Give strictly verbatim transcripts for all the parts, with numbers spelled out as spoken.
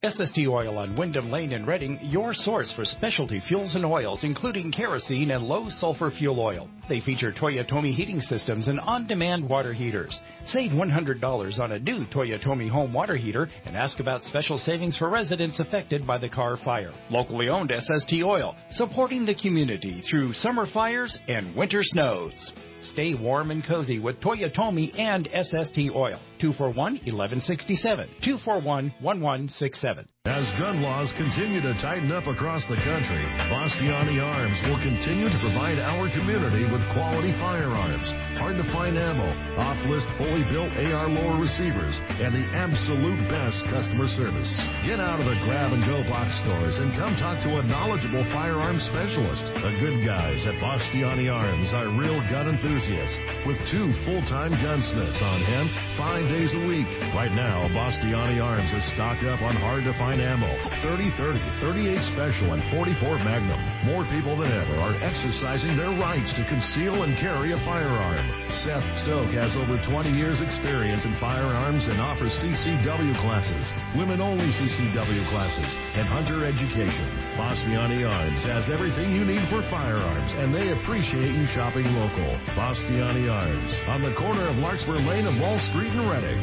S S T Oil on Wyndham Lane in Reading, your source for specialty fuels and oils, including kerosene and low-sulfur fuel oil. They feature Toyotomi heating systems and on-demand water heaters. Save one hundred dollars on a new Toyotomi home water heater and ask about special savings for residents affected by the Carr fire. Locally owned S S T Oil, supporting the community through summer fires and winter snows. Stay warm and cozy with Toyotomi and S S T Oil. two four one, one one six seven. two four one, one one six seven. As gun laws continue to tighten up across the country, Bastiani Arms will continue to provide our community with quality firearms, hard-to-find ammo, off-list fully built A R lower receivers, and the absolute best customer service. Get out of the grab-and-go box stores and come talk to a knowledgeable firearms specialist. The good guys at Bastiani Arms are real gun enthusiasts with two full-time gunsmiths on hand five days a week. Right now, Bastiani Arms is stocked up on hard-to-find ammo, thirty thirty, thirty-eight Special, and forty-four Magnum. More people than ever are exercising their rights to conceal and carry a firearm. Seth Stoke has over twenty years experience in firearms and offers C C W classes, women-only C C W classes, and hunter education. Bastiani Arms has everything you need for firearms, and they appreciate you shopping local. Bastiani Arms, on the corner of Larkspur Lane and Wall Street in Reading.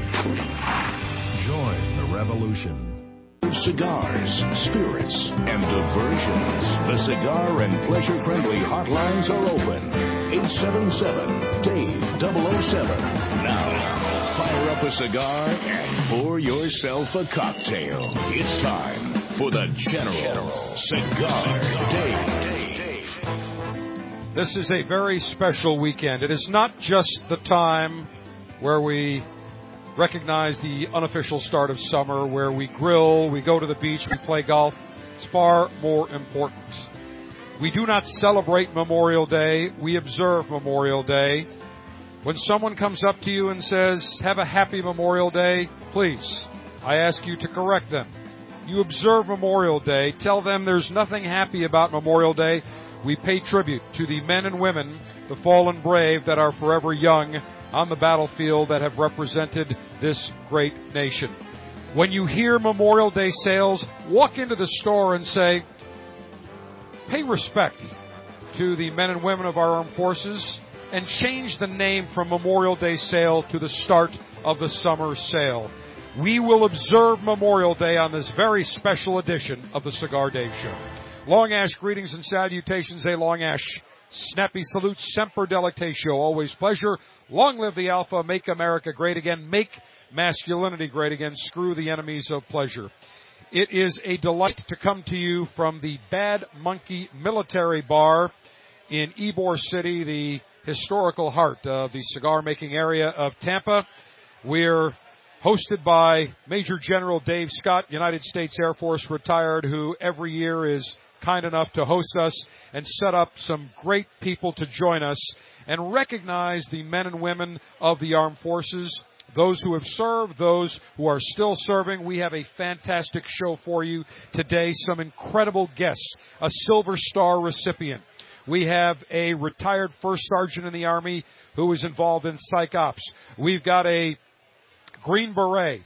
Join the revolution. Cigars, spirits, and diversions. The Cigar and Pleasure Friendly hotlines are open. eight seven seven, Dave double oh seven. Now, fire up a cigar and pour yourself a cocktail. It's time for the General Cigar Dave. This is a very special weekend. It is not just the time where we recognize the unofficial start of summer, where we grill, we go to the beach, we play golf. It's far more important. We do not celebrate Memorial Day. We observe Memorial Day. When someone comes up to you and says, have a happy Memorial Day, please, I ask you to correct them. You observe Memorial Day. Tell them there's nothing happy about Memorial Day. We pay tribute to the men and women, the fallen brave that are forever young on the battlefield that have represented this great nation. When you hear Memorial Day sales, walk into the store and say, pay respect to the men and women of our armed forces and change the name from Memorial Day sale to the start of the summer sale. We will observe Memorial Day on this very special edition of the Cigar Dave Show. Long Ash greetings and salutations, a Long Ash snappy salute, semper delectatio, always pleasure. Long live the Alpha, make America great again, make masculinity great again, screw the enemies of pleasure. It is a delight to come to you from the Bad Monkey Military Bar in Ybor City, the historical heart of the cigar-making area of Tampa. We're hosted by Major General Dave Scott, United States Air Force retired, who every year is kind enough to host us and set up some great people to join us and recognize the men and women of the armed forces, those who have served, those who are still serving. We have a fantastic show for you today, some incredible guests, a Silver Star recipient. We have a retired first sergeant in the Army who was involved in psych ops. We've got a Green Beret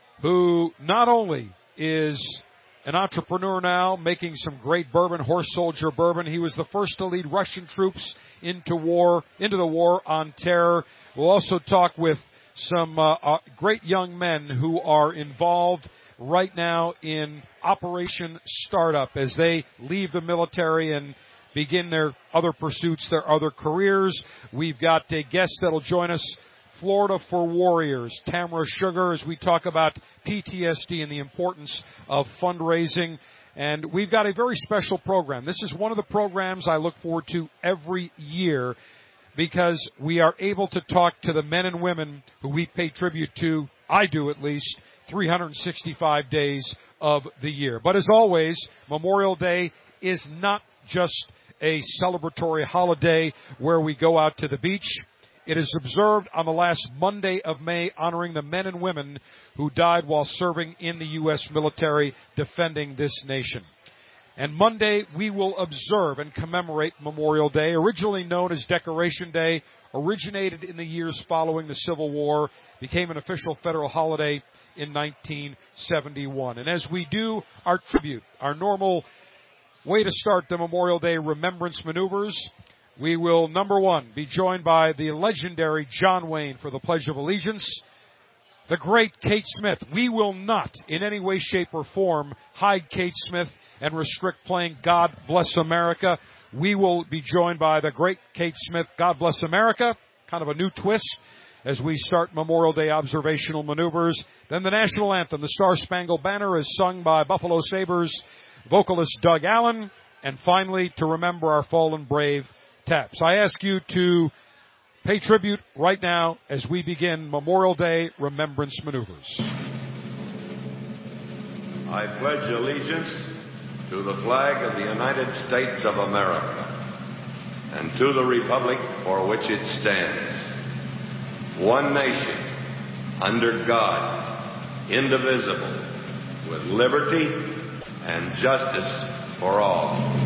who not only is an entrepreneur now, making some great bourbon, Horse Soldier bourbon. He was the first to lead Russian troops into war, into the war on terror. We'll also talk with some uh, uh, great young men who are involved right now in Operation Startup as they leave the military and begin their other pursuits, their other careers. We've got a guest that'll join us, Florida for Warriors, Tamara Sugar, as we talk about P T S D and the importance of fundraising. And we've got a very special program. This is one of the programs I look forward to every year because we are able to talk to the men and women who we pay tribute to, I do at least, three hundred sixty-five days of the year. But as always, Memorial Day is not just a celebratory holiday where we go out to the beach. It is observed on the last Monday of May, honoring the men and women who died while serving in the U S military defending this nation. And Monday, we will observe and commemorate Memorial Day, originally known as Decoration Day, originated in the years following the Civil War, became an official federal holiday in nineteen seventy-one. And as we do our tribute, our normal way to start the Memorial Day remembrance maneuvers, we will, number one, be joined by the legendary John Wayne for the Pledge of Allegiance. The great Kate Smith. We will not, in any way, shape, or form, hide Kate Smith and restrict playing God Bless America. We will be joined by the great Kate Smith, God Bless America, kind of a new twist as we start Memorial Day observational maneuvers. Then the national anthem, the Star-Spangled Banner, is sung by Buffalo Sabres vocalist Doug Allen. And finally, to remember our fallen brave Taps. I ask you to pay tribute right now as we begin Memorial Day remembrance maneuvers. I pledge allegiance to the flag of the United States of America and to the republic for which it stands, one nation, under God, indivisible, with liberty and justice for all.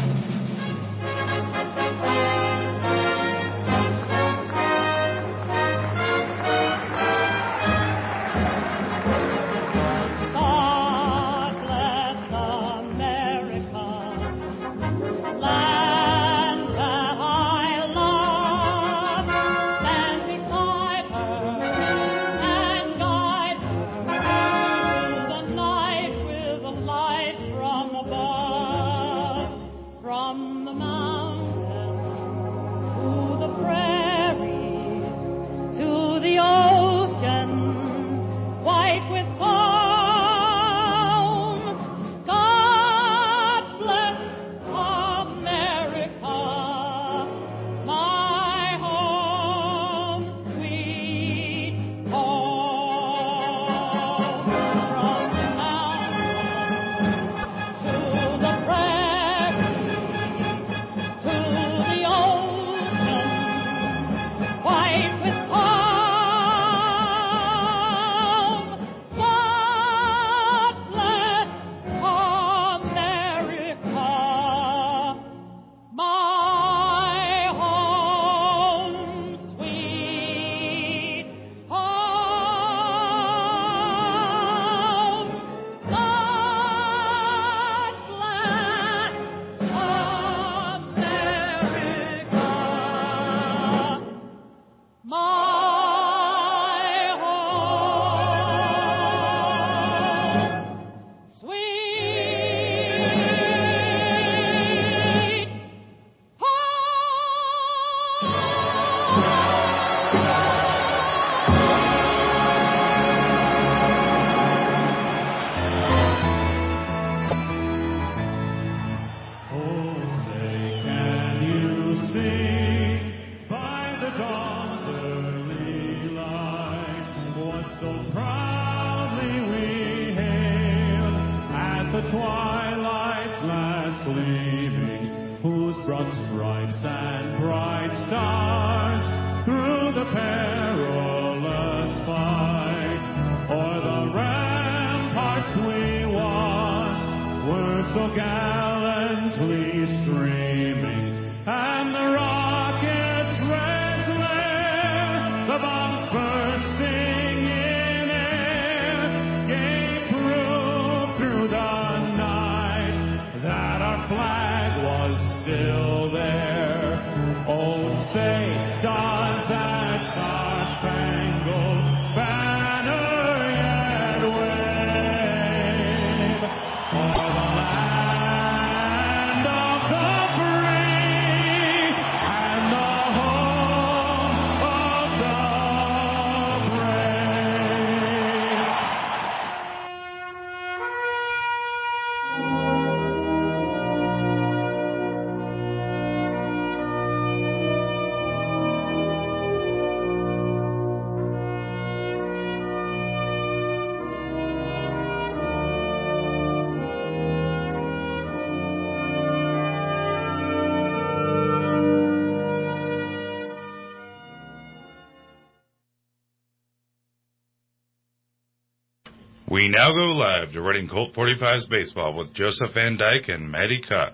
We now go live to Reading Colt forty-fives baseball with Joseph Van Dyke and Matty Cox.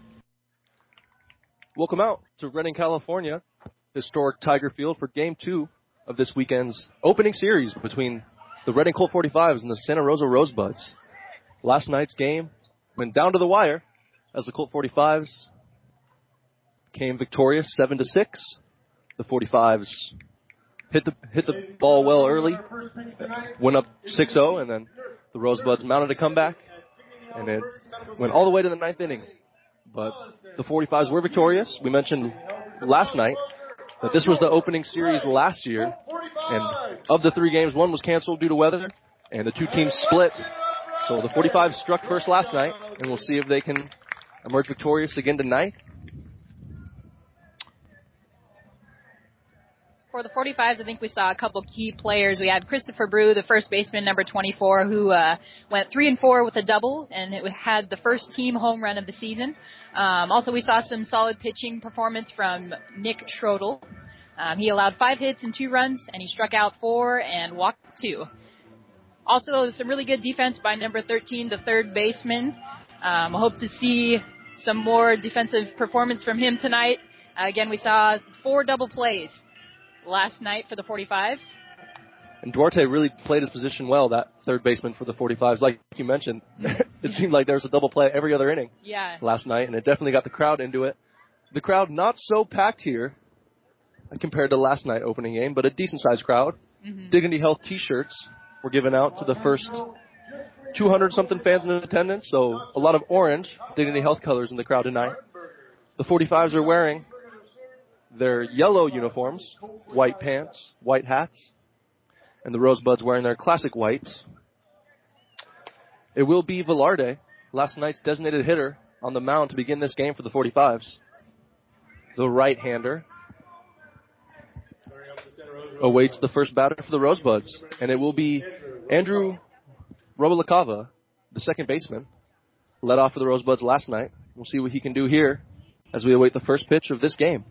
Welcome out to Reading, California, historic Tiger Field for Game two of this weekend's opening series between the Reading Colt forty-fives and the Santa Rosa Rosebuds. Last night's game went down to the wire as the Colt forty-fives came victorious seven to six. The forty-fives hit the hit the ball well early, went up six oh, and then the Rosebuds mounted a comeback, and it went all the way to the ninth inning. But the forty-fives were victorious. We mentioned last night that this was the opening series last year, and of the three games, one was canceled due to weather, and the two teams split. So the forty-fives struck first last night, and we'll see if they can emerge victorious again tonight. For the forty-fives, I think we saw a couple key players. We had Christopher Brew, the first baseman, number twenty-four, who uh, went three and four with a double, and it had the first team home run of the season. Um, also, we saw some solid pitching performance from Nick Schrodel. Um, he allowed five hits and two runs, and he struck out four and walked two. Also, some really good defense by number thirteen, the third baseman. Um, I hope to see some more defensive performance from him tonight. Uh, again, we saw four double plays last night for the forty-fives. And Duarte really played his position well, that third baseman for the forty-fives. Like you mentioned, it seemed like there was a double play every other inning yeah. last night, and it definitely got the crowd into it. The crowd not so packed here compared to last night opening game, but a decent-sized crowd. Mm-hmm. Dignity Health T-shirts were given out to the first two hundred something fans in attendance, so a lot of orange Dignity Health colors in the crowd tonight. The forty-fives are wearing their yellow uniforms, white pants, white hats, and the Rosebuds wearing their classic whites. It will be Velarde, last night's designated hitter, on the mound to begin this game for the forty-fives. The right-hander awaits the first batter for the Rosebuds, and it will be Andrew Robalacava, the second baseman, led off for the Rosebuds last night. We'll see what he can do here as we await the first pitch of this game.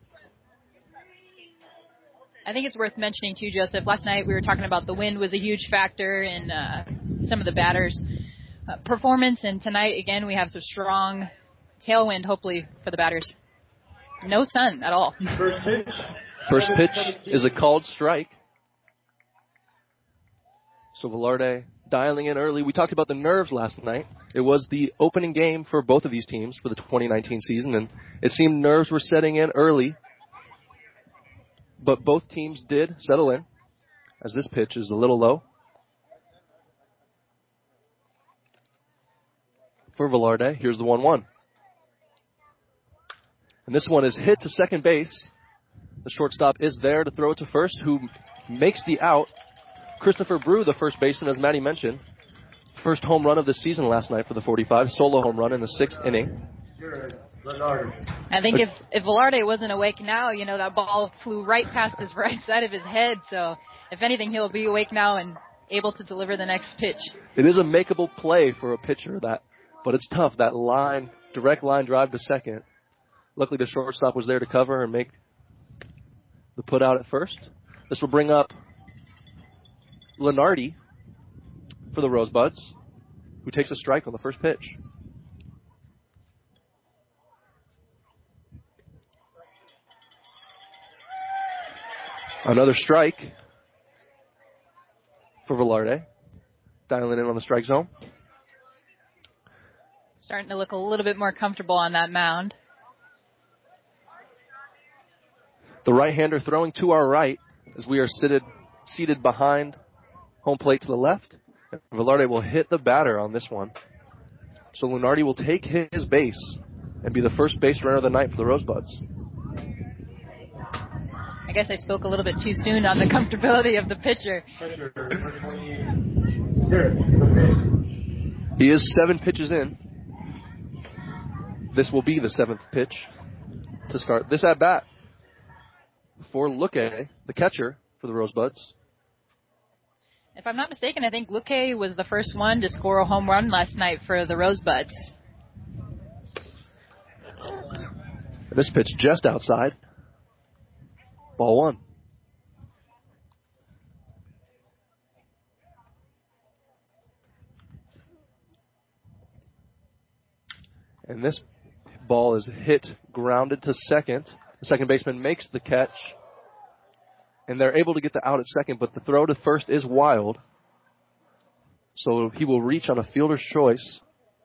I think it's worth mentioning, too, Joseph. Last night we were talking about the wind was a huge factor in uh, some of the batters' uh, performance. And tonight, again, we have some strong tailwind, hopefully, for the batters. No sun at all. First pitch. First pitch is a called strike. So Velarde dialing in early. We talked about the nerves last night. It was the opening game for both of these teams for the twenty nineteen season, and it seemed nerves were setting in early. But both teams did settle in, as this pitch is a little low. For Velarde, here's the one one. And this one is hit to second base. The shortstop is there to throw it to first, who makes the out. Christopher Brew, the first baseman, as Maddie mentioned. First home run of the season last night for the forty-five. Solo home run in the sixth inning. I think if, if Velarde wasn't awake now, you know, that ball flew right past his right side of his head. So, if anything, he'll be awake now and able to deliver the next pitch. It is a makeable play for a pitcher, that, but it's tough. That line, direct line drive to second. Luckily, the shortstop was there to cover and make the put out at first. This will bring up Lenardi for the Rosebuds, who takes a strike on the first pitch. Another strike for Velarde, dialing in on the strike zone. Starting to look a little bit more comfortable on that mound. The right-hander throwing to our right as we are seated, seated behind home plate to the left. Velarde will hit the batter on this one. So Lunardi will take his base and be the first base runner of the night for the Rosebuds. I guess I spoke a little bit too soon on the comfortability of the pitcher. He is seven pitches in. This will be the seventh pitch to start this at-bat for Luque, the catcher for the Rosebuds. If I'm not mistaken, I think Luque was the first one to score a home run last night for the Rosebuds. This pitch just outside. Ball one. And this ball is hit, grounded to second. The second baseman makes the catch. And they're able to get the out at second, but the throw to first is wild. So he will reach on a fielder's choice.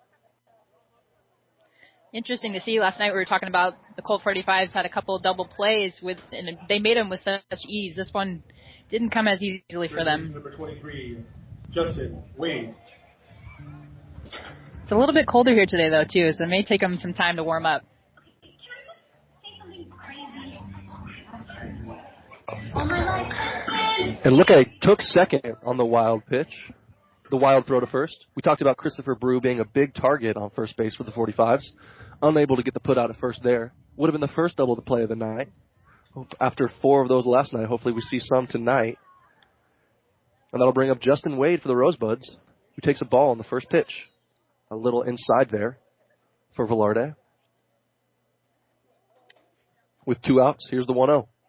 Interesting to see. Last night we were talking about the Colt forty-fives had a couple of double plays with, and they made them with such ease. This one didn't come as easily for them. Number twenty-three, Justin Wade. It's a little bit colder here today, though, too, so it may take them some time to warm up. And look at it, took second on the wild pitch, the wild throw to first. We talked about Christopher Brew being a big target on first base for the forty-fives. Unable to get the put out at first there. Would have been the first double the play of the night. After four of those last night, hopefully we see some tonight. And that'll bring up Justin Wade for the Rosebuds, who takes a ball on the first pitch. A little inside there for Velarde. With two outs, here's the one oh.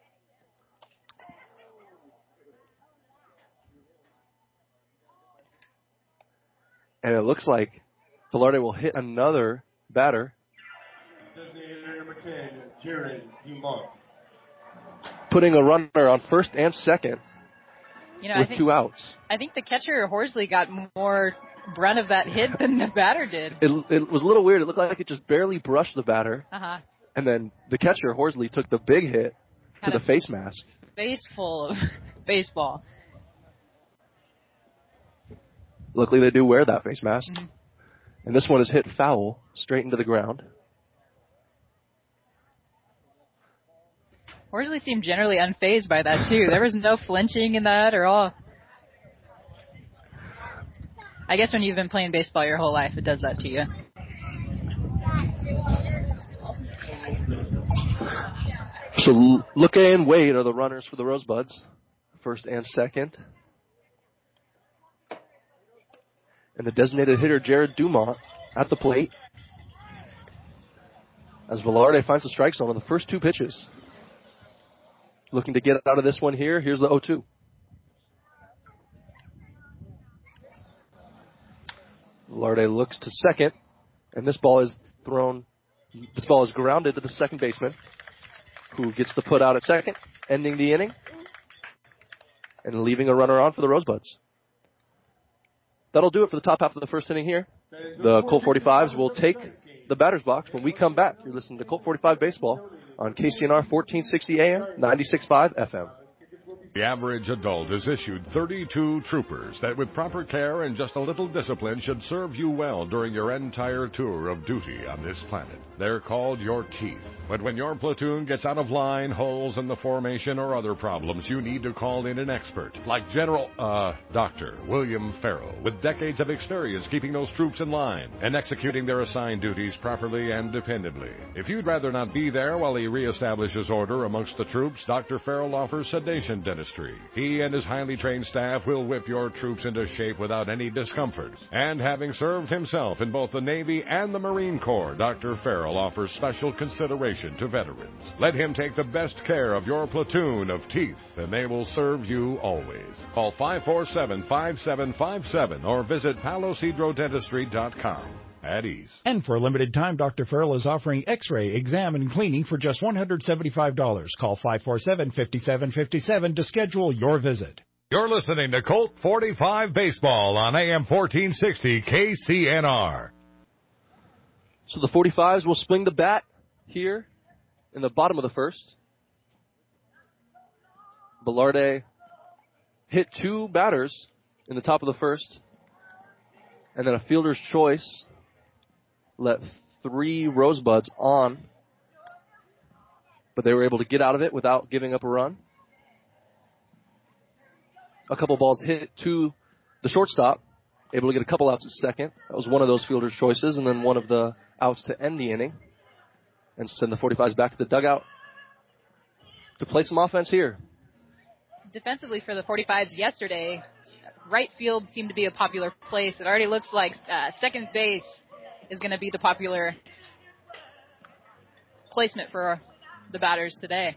And it looks like Velarde will hit another batter. Designated number ten, Jared Dumont. Putting a runner on first and second you know, with I think, two outs. I think the catcher, Horsley, got more brunt of that hit than the batter did. It, it was a little weird. It looked like it just barely brushed the batter. Uh-huh. And then the catcher, Horsley, took the big hit Had to the face mask. Face full of baseball. Luckily, they do wear that face mask. Mm-hmm. And this one is hit foul, straight into the ground. Horsley seemed generally unfazed by that, too. There was no flinching in that or all. I guess when you've been playing baseball your whole life, it does that to you. So Luque and Wade are the runners for the Rosebuds, first and second. And the designated hitter, Jared Dumont, at the plate. As Velarde finds the strike zone on the first two pitches. Looking to get out of this one here. Here's the oh two. Velarde looks to second. And this ball is thrown, this ball is grounded to the second baseman, who gets the put out at second, ending the inning. And leaving a runner on for the Rosebuds. That'll do it for the top half of the first inning here. The Colt forty-fives will take the batter's box when we come back. You're listening to Colt forty-five Baseball on K C N R fourteen sixty A M, ninety-six point five F M. The average adult is issued thirty-two troopers that with proper care and just a little discipline should serve you well during your entire tour of duty on this planet. They're called your teeth. But when your platoon gets out of line, holes in the formation, or other problems, you need to call in an expert like General, uh, Doctor William Farrell, with decades of experience keeping those troops in line and executing their assigned duties properly and dependably. If you'd rather not be there while he reestablishes order amongst the troops, Doctor Farrell offers sedation dentistry. He and his highly trained staff will whip your troops into shape without any discomfort. And having served himself in both the Navy and the Marine Corps, Doctor Farrell offers special consideration to veterans. Let him take the best care of your platoon of teeth, and they will serve you always. Call five four seven, five seven five seven or visit palos hydro dentistry dot com. At ease. And for a limited time, Doctor Farrell is offering X-ray, exam, and cleaning for just one hundred seventy-five dollars. Call five four seven, five seven five seven to schedule your visit. You're listening to Colt forty-five Baseball on A M fourteen sixty K C N R. So the forty-fives will swing the bat here in the bottom of the first. Velarde hit two batters in the top of the first. And then a fielder's choice let three Rosebuds on. But they were able to get out of it without giving up a run. A couple balls hit to the shortstop. Able to get a couple outs at second. That was one of those fielder's choices. And then one of the outs to end the inning. And send the forty-fives back to the dugout to play some offense here. Defensively for the forty-fives yesterday, right field seemed to be a popular place. It already looks like uh, second base is going to be the popular placement for the batters today.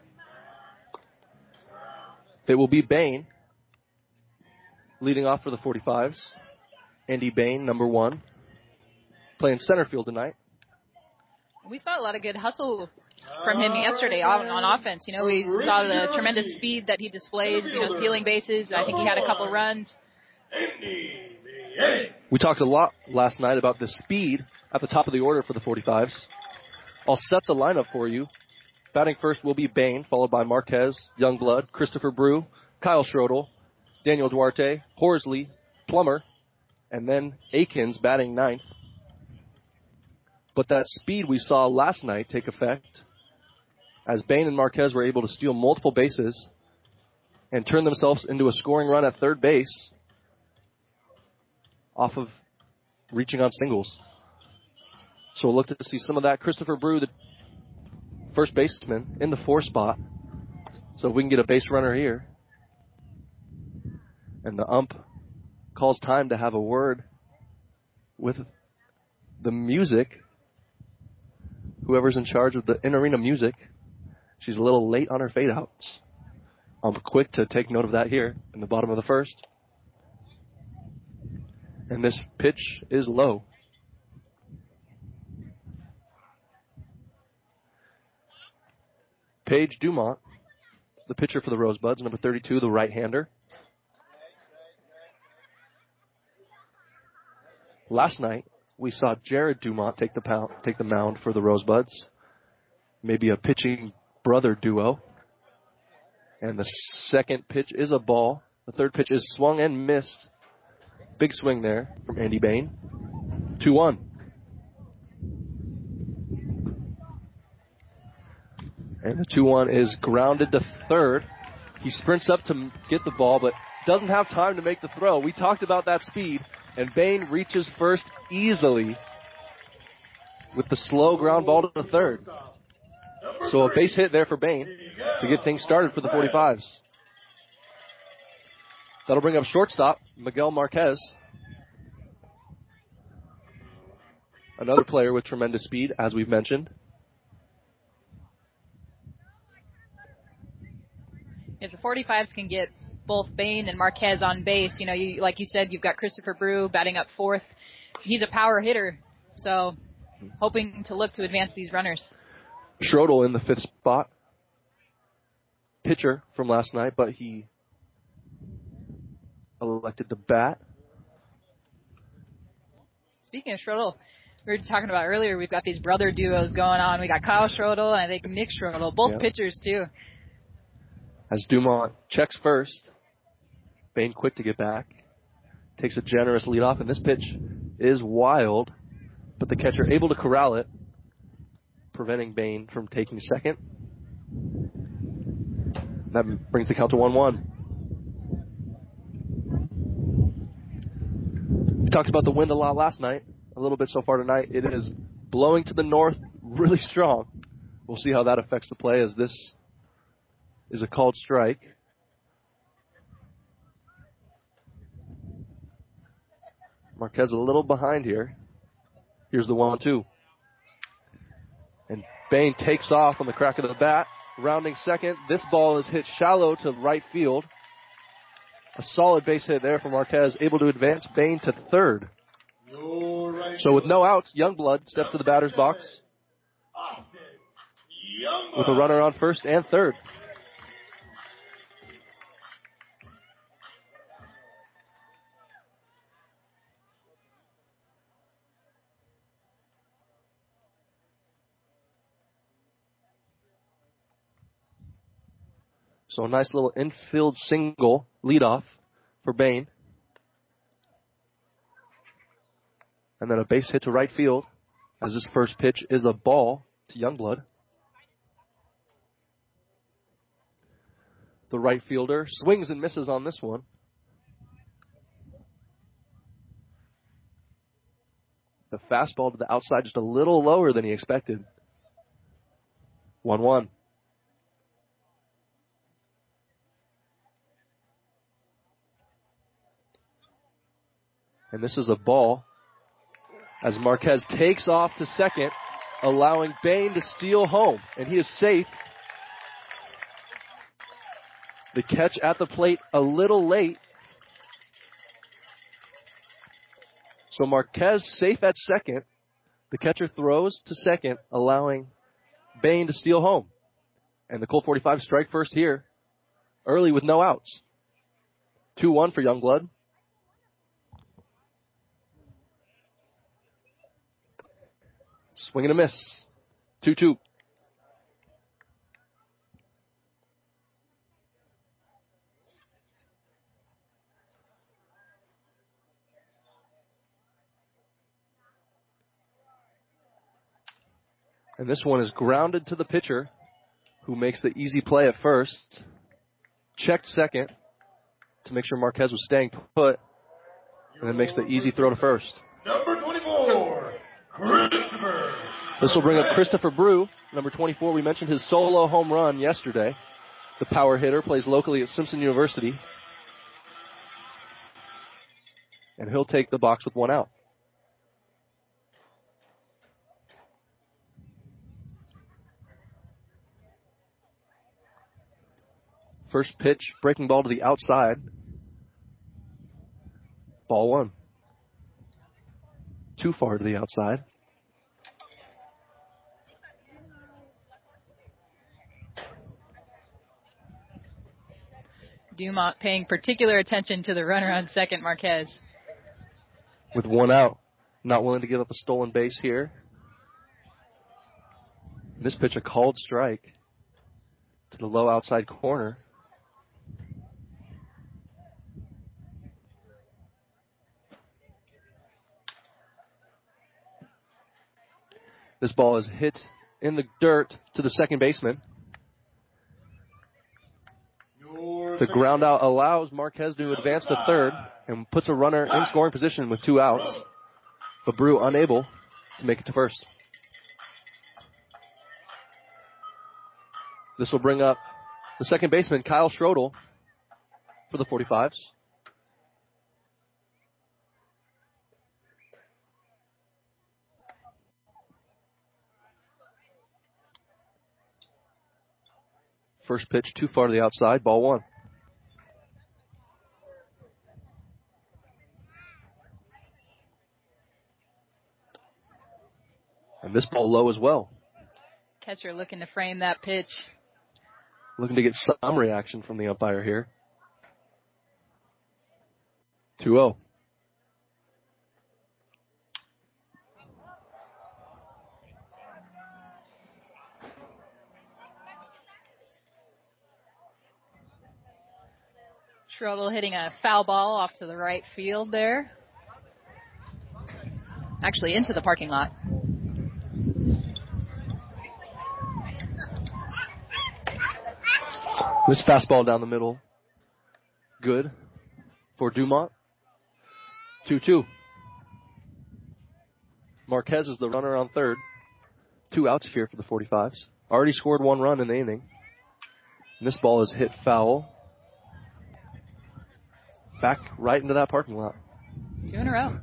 It will be Bain leading off for the forty-fives. Andy Bain, number one, playing center field tonight. We saw a lot of good hustle from him yesterday on, on offense. You know, we saw the tremendous speed that he displayed, you know, stealing bases. I think he had a couple runs. We talked a lot last night about the speed at the top of the order for the forty-fives. I'll set the lineup for you. Batting first will be Bain, followed by Marquez, Youngblood, Christopher Brew, Kyle Schrodel, Daniel Duarte, Horsley, Plummer, and then Akins batting ninth. But that speed we saw last night take effect as Bain and Marquez were able to steal multiple bases and turn themselves into a scoring run at third base off of reaching on singles. So we'll look to see some of that. Christopher Brew, the first baseman, in the four spot. So if we can get a base runner here. And the ump calls time to have a word with the music. Whoever's in charge of the in-arena music. She's a little late on her fade-outs. I'm quick to take note of that here in the bottom of the first. And this pitch is low. Paige Dumont, the pitcher for the Rosebuds, number thirty-two, the right-hander. Last night, we saw Jared Dumont take the pound, take the mound for the Rosebuds. Maybe a pitching brother duo. And the second pitch is a ball. The third pitch is swung and missed. Big swing there from Andy Bain. two one. And the two one is grounded to third. He sprints up to get the ball, but doesn't have time to make the throw. We talked about that speed, and Bain reaches first easily with the slow ground ball to the third. So a base hit there for Bain to get things started for the forty-fives. That'll bring up shortstop, Miguel Marquez. Another player with tremendous speed, as we've mentioned. If the forty-fives can get both Bain and Marquez on base, you know, you, like you said, you've got Christopher Brew batting up fourth. He's a power hitter, so hoping to look to advance these runners. Schrodel in the fifth spot. Pitcher from last night, but he elected to bat. Speaking of Schrodel, we were talking about earlier, we've got these brother duos going on. We got Kyle Schrodel and I think Nick Schrodel, both yep. pitchers too. As Dumont checks first, Bain quick to get back. Takes a generous lead off, and this pitch is wild, but the catcher able to corral it, preventing Bain from taking second. That brings the count to one one. We talked about the wind a lot last night, a little bit so far tonight. It is blowing to the north really strong. We'll see how that affects the play as this is a called strike. Marquez a little behind here. Here's the one two. And Bain takes off on the crack of the bat, rounding second. This ball is hit shallow to right field. A solid base hit there from Marquez, able to advance Bain to third. So with no outs, Youngblood steps to the batter's box with a runner on first and third. So a nice little infield single leadoff for Bain. And then a base hit to right field as this first pitch is a ball to Youngblood. The right fielder swings and misses on this one. The fastball to the outside just a little lower than he expected. one one. And this is a ball as Marquez takes off to second, allowing Bain to steal home. And he is safe. The catch at the plate a little late. So Marquez safe at second. The catcher throws to second, allowing Bain to steal home. And the Colt forty-five strike first here, early with no outs. two one for Youngblood. Swing and a miss. two two. And this one is grounded to the pitcher, who makes the easy play at first. Checked second to make sure Marquez was staying put, and then makes the easy throw to first. Number twenty-four, Christopher. This will bring up Christopher Brew, number twenty-four. We mentioned his solo home run yesterday. The power hitter plays locally at Simpson University. And he'll take the box with one out. First pitch, breaking ball to the outside. Ball one. Too far to the outside. Dumont paying particular attention to the runner on second, Marquez. With one out, not willing to give up a stolen base here. This pitch, a called strike to the low outside corner. This ball is hit in the dirt to the second baseman. The ground out allows Marquez to advance to third and puts a runner in scoring position with two outs. But Brew unable to make it to first. This will bring up the second baseman, Kyle Schrodel, for the forty-fives. First pitch too far to the outside, ball one. And this ball low as well. Catcher looking to frame that pitch. Looking to get some reaction from the umpire here. two oh. Schrodel hitting a foul ball off to the right field there. Actually, into the parking lot. This fastball down the middle. Good for Dumont. two two. Marquez is the runner on third. Two outs here for the forty-fives. Already scored one run in the inning. And this ball is hit foul. Back right into that parking lot. Two in a row.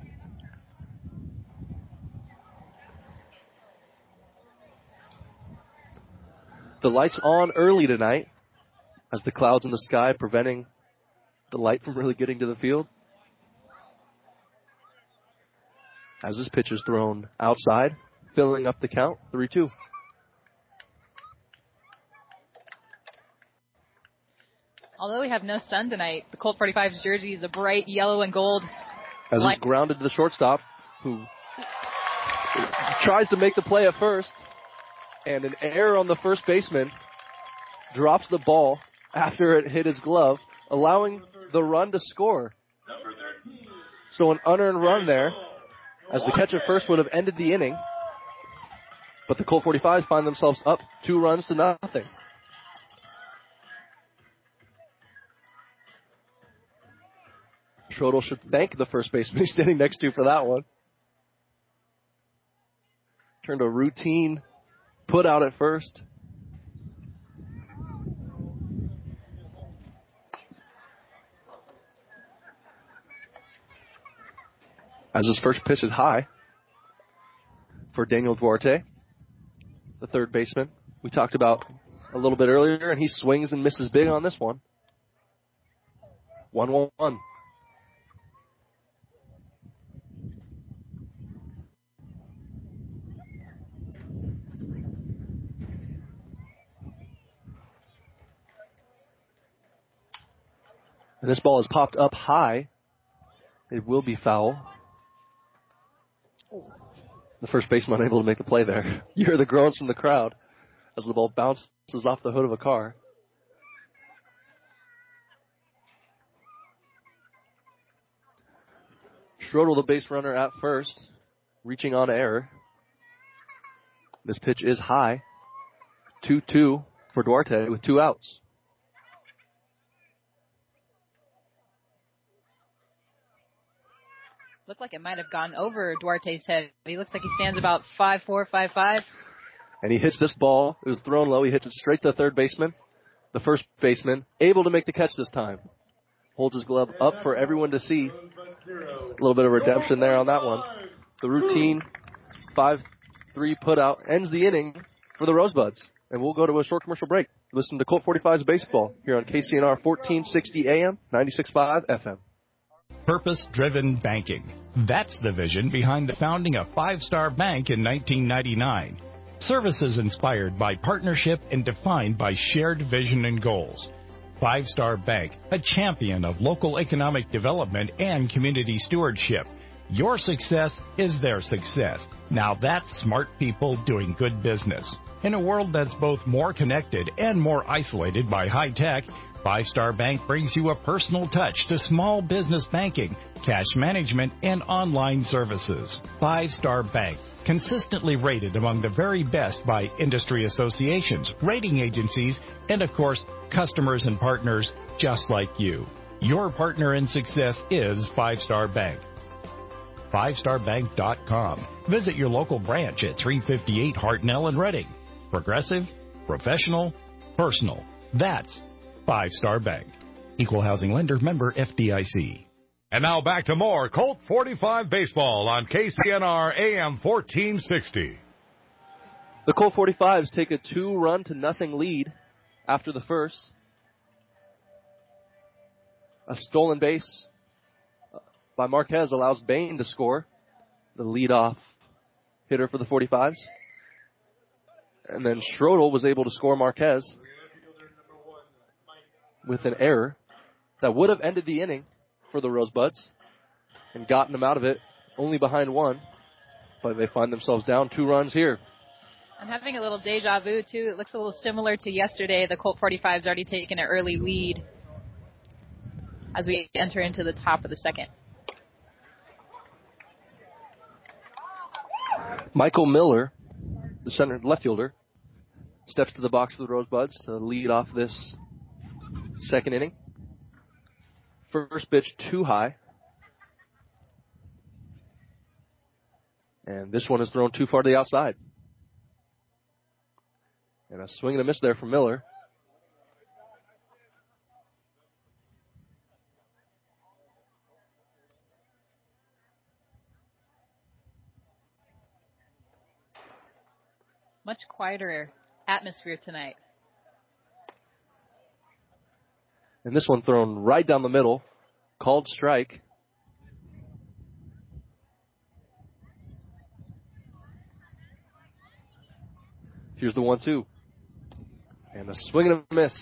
The light's on early tonight as the clouds in the sky preventing the light from really getting to the field. As this pitch is thrown outside, filling up the count, three two. Although we have no sun tonight, the Colt forty-five's jersey is a bright yellow and gold. As light. it's grounded to the shortstop, who tries to make the play at first, and an error on the first baseman drops the ball after it hit his glove, allowing the run to score. So an unearned run there, as the catch at first would have ended the inning, but the Colt forty-fives find themselves up two runs to nothing. Schrodel should thank the first baseman he's standing next to for that one. Turned a routine put out at first. As his first pitch is high for Daniel Duarte, the third baseman we talked about a little bit earlier, and he swings and misses big on this one. one one. And this ball is popped up high. It will be foul. The first baseman unable to make the play there. You hear the groans from the crowd as the ball bounces off the hood of a car. Schrodel, the base runner at first, reaching on error. This pitch is high. two two for Duarte with two outs. Looked like it might have gone over Duarte's head. He looks like he stands about five four, five five. And he hits this ball. It was thrown low. He hits it straight to the third baseman. The first baseman able to make the catch this time. Holds his glove up for everyone to see. A little bit of redemption there on that one. The routine five three put out ends the inning for the Rosebuds. And we'll go to a short commercial break. Listen to Colt forty-five's Baseball here on K C N R fourteen sixty A M, ninety-six point five F M. Purpose-driven banking. That's the vision behind the founding of Five Star Bank in nineteen ninety-nine. Services inspired by partnership and defined by shared vision and goals. Five Star Bank, a champion of local economic development and community stewardship. Your success is their success. Now that's smart people doing good business. In a world that's both more connected and more isolated by high tech, Five Star Bank brings you a personal touch to small business banking, cash management, and online services. Five Star Bank, consistently rated among the very best by industry associations, rating agencies, and of course, customers and partners just like you. Your partner in success is Five Star Bank. five star bank dot com. Visit your local branch at three fifty-eight Hartnell in Reading. Progressive, professional, personal. That's Five Star Bank. Equal housing lender, member F D I C. And now back to more Colt forty-five Baseball on K C N R A M fourteen sixty. The Colt forty-fives take a two-run to nothing lead after the first. A stolen base by Marquez allows Bain to score, the leadoff hitter for the forty-fives. And then Schrodel was able to score Marquez with an error that would have ended the inning for the Rosebuds and gotten them out of it only behind one. But they find themselves down two runs here. I'm having a little deja vu, too. It looks a little similar to yesterday. The Colt forty-fives already taken an early lead as we enter into the top of the second. Michael Miller, the center left fielder, steps to the box for the Rosebuds to lead off this second inning. First pitch too high. And this one is thrown too far to the outside. And a swing and a miss there from Miller. Much quieter atmosphere tonight. And this one thrown right down the middle. Called strike. Here's the one two. And a swing and a miss.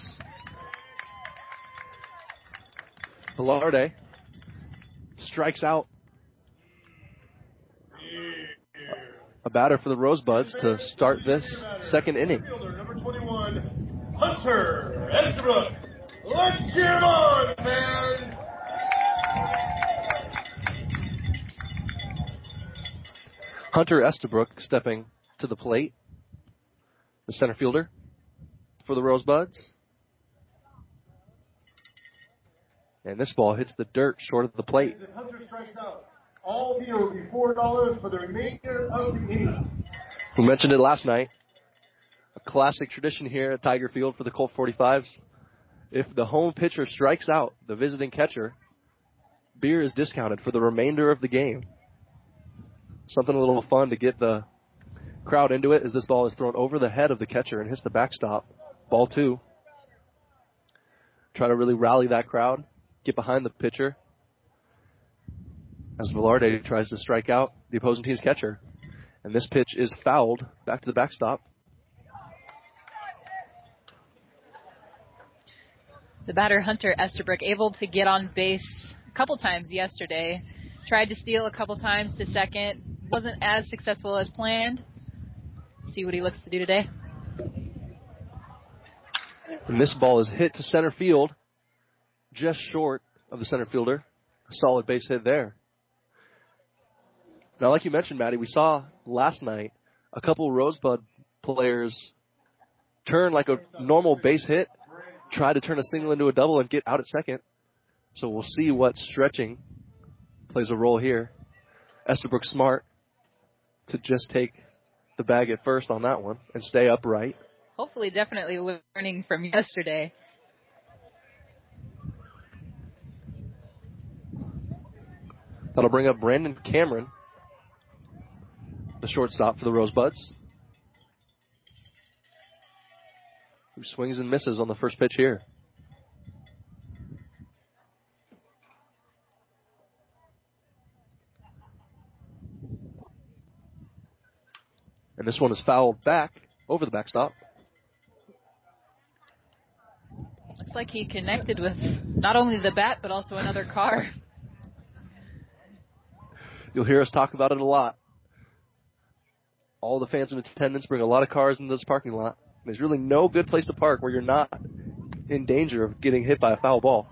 Velarde strikes out. A batter for the Rosebuds to start this second inning. Number twenty-one, Hunter Estabrook. Let's cheer him on, fans! Hunter Estabrook stepping to the plate. The center fielder for the Rosebuds. And this ball hits the dirt short of the plate. If Hunter strikes out, all here will be four dollars for the remainder of the inning. We mentioned it last night. A classic tradition here at Tiger Field for the Colt forty-fives. If the home pitcher strikes out the visiting catcher, beer is discounted for the remainder of the game. Something a little fun to get the crowd into it as this ball is thrown over the head of the catcher and hits the backstop. Ball two. Try to really rally that crowd, get behind the pitcher as Velarde tries to strike out the opposing team's catcher. And this pitch is fouled back to the backstop. The batter, Hunter Estabrook, able to get on base a couple times yesterday. Tried to steal a couple times to second. wasn't as successful as planned. See what he looks to do today. And this ball is hit to center field, just short of the center fielder. A solid base hit there. Now, like you mentioned, Maddie, we saw last night a couple Rosebud players turn like a normal base hit, try to turn a single into a double and get out at second. So we'll see what stretching plays a role here. Estabrook smart to just take the bag at first on that one and stay upright. Hopefully definitely learning from yesterday. That'll bring up Brandon Cameron, the shortstop for the Rosebuds, who swings and misses on the first pitch here. And this one is fouled back over the backstop. Looks like he connected with not only the bat, but also another car. You'll hear us talk about it a lot. All the fans in attendance bring a lot of cars into this parking lot. There's really no good place to park where you're not in danger of getting hit by a foul ball.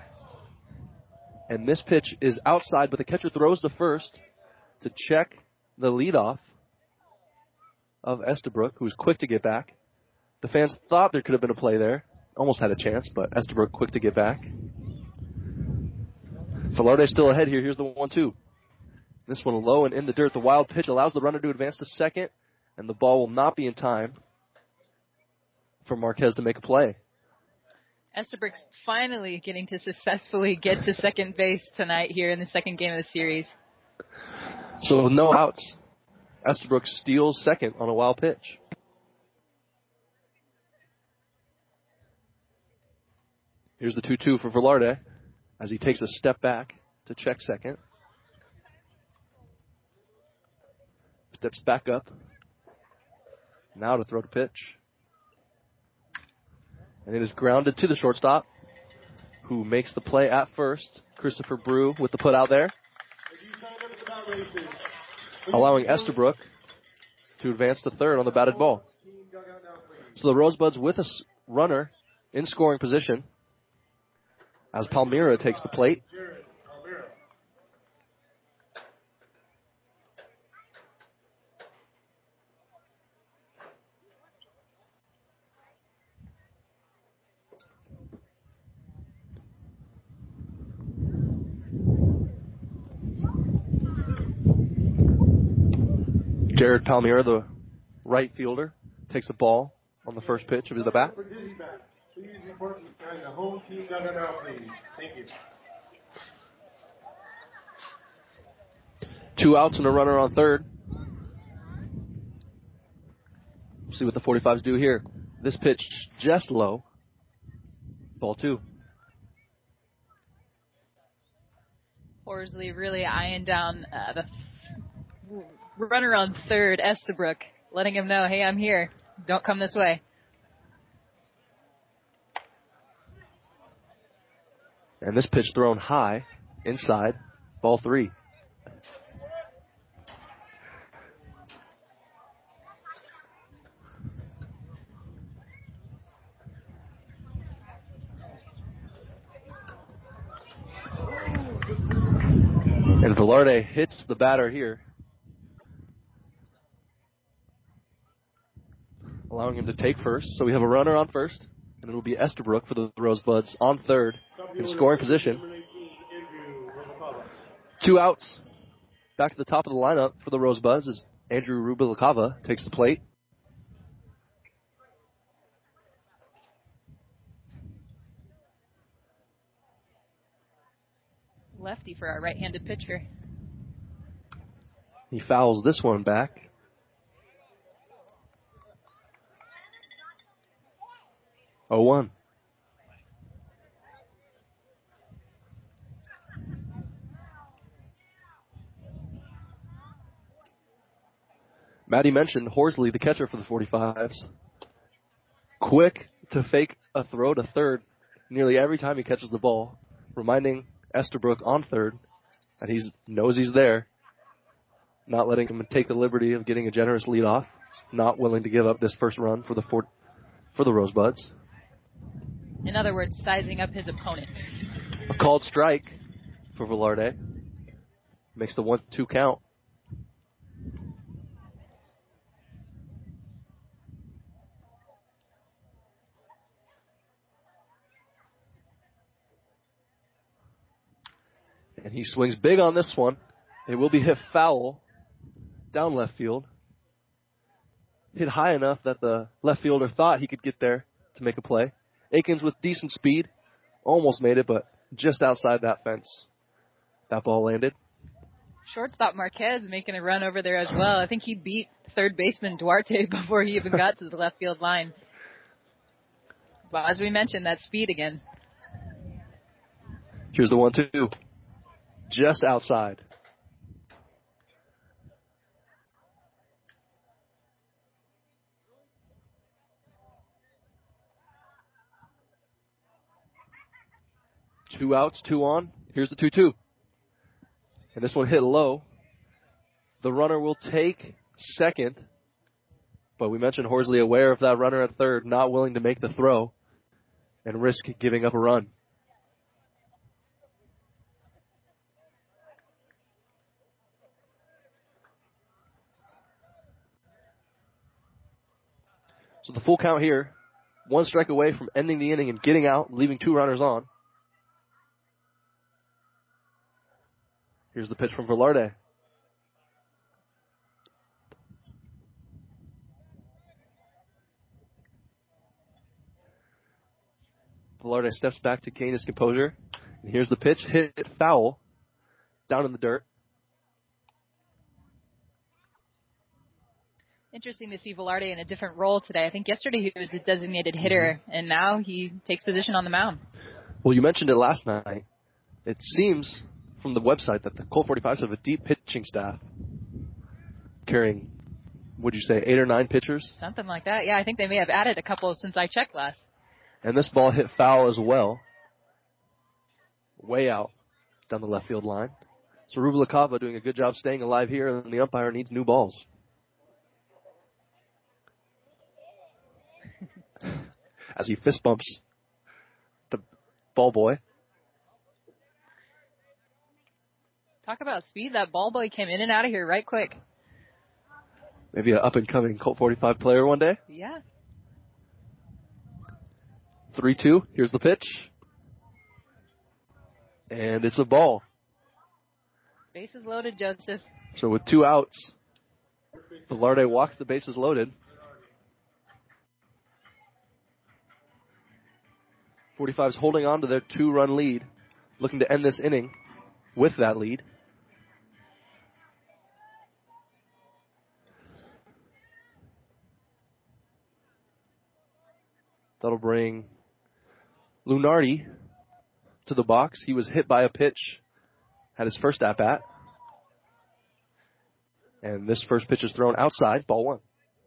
And this pitch is outside, but the catcher throws to first to check the leadoff of Estabrook, who's quick to get back. The fans thought there could have been a play there. Almost had a chance, but Estabrook quick to get back. Velarde still ahead here. Here's the one two. This one low and in the dirt. The wild pitch allows the runner to advance to second, and the ball will not be in time for Marquez to make a play. Estabrook's finally getting to successfully get to second base tonight here in the second game of the series. So with no outs, Estabrook steals second on a wild pitch. Here's the two two for Velarde as he takes a step back to check second. Steps back up. Now to throw the pitch. And it is grounded to the shortstop, who makes the play at first. Christopher Brew with the put out there, allowing Estabrook to advance to third on the batted ball. So the Rosebuds with a runner in scoring position as Palmyra takes the plate. Jared Palmyra, the right fielder, takes the ball on the first pitch of the bat. Please report behind the home team dugout, please. Thank you. Two outs and a runner on third. See what the forty-fives do here. This pitch just low. Ball two. Horsley really eyeing down uh, the runner on third, Estabrook, letting him know, hey, I'm here. Don't come this way. And this pitch thrown high, inside, ball three. And Velarde hits the batter here, allowing him to take first. So we have a runner on first, and it'll be Estabrook for the Rosebuds on third in scoring position. Two outs. Back to the top of the lineup for the Rosebuds as Andrew Rubalcava takes the plate. Lefty for our right-handed pitcher. He fouls this one back. oh one. Maddie mentioned Horsley, the catcher for the forty-fives. Quick to fake a throw to third nearly every time he catches the ball, reminding Estabrook on third that he knows he's there. not letting him take the liberty of getting a generous lead off, not willing to give up this first run for the for, for the Rosebuds. In other words, sizing up his opponent. A called strike for Velarde. Makes the one two count. And he swings big on this one. It will be hit foul down left field. Hit high enough that the left fielder thought he could get there to make a play. Akins with decent speed. Almost made it, but just outside that fence. That ball landed. Shortstop Marquez making a run over there as well. I think he beat third baseman Duarte before he even got to the left field line. But as we mentioned, that speed again. Here's the one two. Just outside. Two outs, two on. Here's the two two. And this one hit low. The runner will take second. But we mentioned Horsley aware of that runner at third, not willing to make the throw and risk giving up a run. So the full count here. One strike away from ending the inning and getting out, leaving two runners on. Here's the pitch from Velarde. Velarde steps back to gain his composure. And here's the pitch, hit foul, down in the dirt. Interesting to see Velarde in a different role today. I think yesterday he was the designated hitter, and now he takes position on the mound. Well, you mentioned it last night. It seems from the website that the Colt forty-fives have a deep pitching staff carrying, would you say, eight or nine pitchers? Something like that. Yeah, I think they may have added a couple since I checked last. And this ball hit foul as well. Way out down the left field line. So Rubalcaba doing a good job staying alive here, and the umpire needs new balls. As he fist bumps the ball boy. Talk about speed. That ball boy came in and out of here right quick. Maybe an up-and-coming Colt forty-five player one day. Yeah. three two. Here's the pitch. And it's a ball. Bases loaded, Joseph. So with two outs, Velarde walks the bases loaded. forty-five's holding on to their two-run lead, looking to end this inning with that lead. That'll bring Lunardi to the box. He was hit by a pitch, had his first at-bat. And this first pitch is thrown outside, ball one.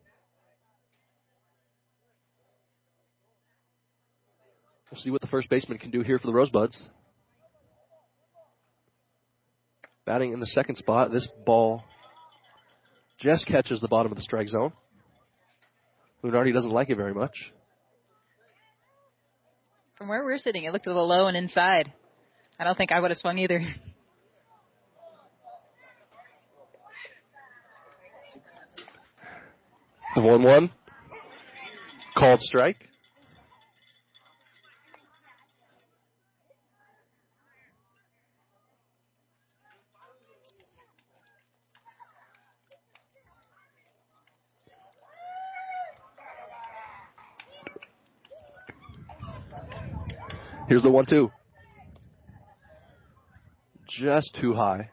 We'll see what the first baseman can do here for the Rosebuds. Batting in the second spot, this ball just catches the bottom of the strike zone. Lunardi doesn't like it very much. From where we're sitting, it looked a little low and inside. I don't think I would have swung either. The one one. Called strike. Here's the one two. Just too high.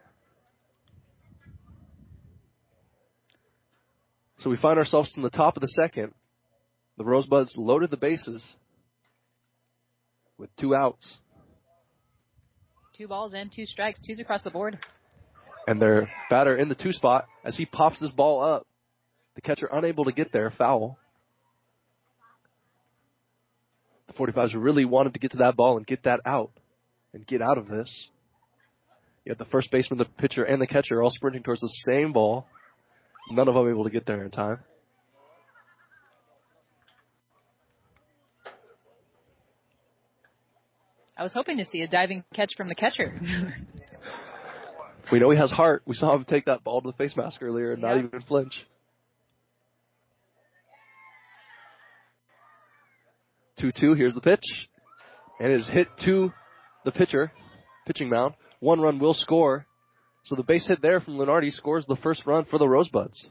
So we find ourselves in the top of the second. The Rosebuds loaded the bases with two outs. Two balls and two strikes. Two's across the board. And their batter in the two spot as he pops this ball up. The catcher unable to get there, foul. The forty-fives really wanted to get to that ball and get that out and get out of this. You have the first baseman, the pitcher, and the catcher all sprinting towards the same ball. None of them able to get there in time. I was hoping to see a diving catch from the catcher. We know he has heart. We saw him take that ball to the face mask earlier and yep. not even flinch. two two, here's the pitch. And it is hit to the pitcher, pitching mound. One run will score. So the base hit there from Lunardi scores the first run for the Rosebuds.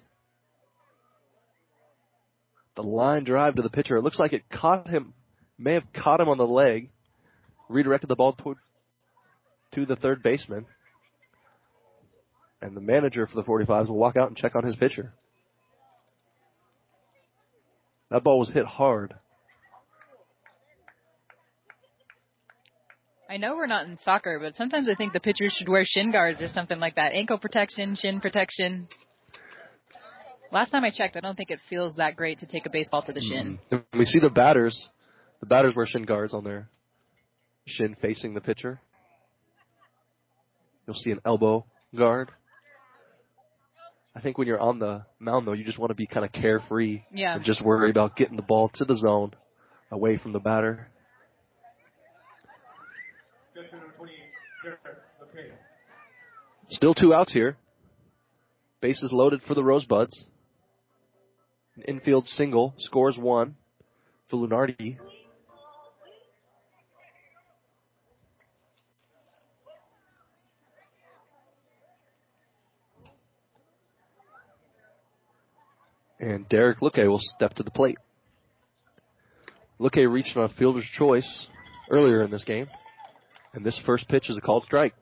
The line drive to the pitcher. It looks like it caught him, may have caught him on the leg. Redirected the ball to, to the third baseman. And the manager for the forty-fives will walk out and check on his pitcher. That ball was hit hard. I know we're not in soccer, but sometimes I think the pitchers should wear shin guards or something like that. Ankle protection, shin protection. Last time I checked, I don't think it feels that great to take a baseball to the shin. Mm-hmm. We see the batters. The batters wear shin guards on their shin facing the pitcher. You'll see an elbow guard. I think when you're on the mound, though, you just want to be kind of carefree. Yeah. And just worry about getting the ball to the zone, away from the batter. Still two outs here. Bases loaded for the Rosebuds. An infield single, scores one for Lunardi. And Derek Luque will step to the plate. Luque reached on a fielder's choice earlier in this game. And this first pitch is a called strike.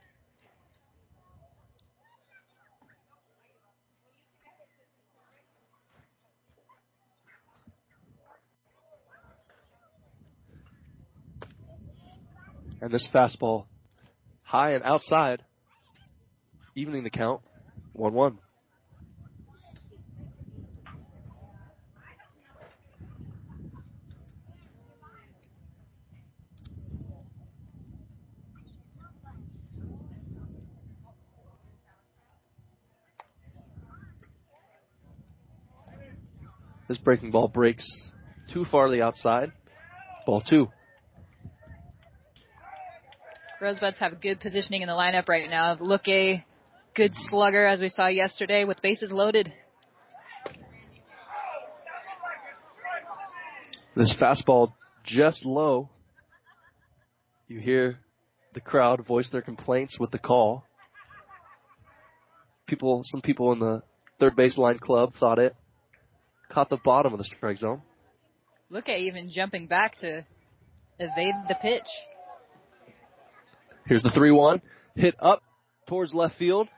And this fastball high and outside, evening the count, one one. This breaking ball breaks too far to the outside. Ball two. Rosebuds have good positioning in the lineup right now. Luque, good slugger as we saw yesterday with bases loaded. This fastball just low. You hear the crowd voice their complaints with the call. People, some people in the third baseline club thought it caught the bottom of the strike zone. Luque even jumping back to evade the pitch. Here's the three one. Hit up towards left field.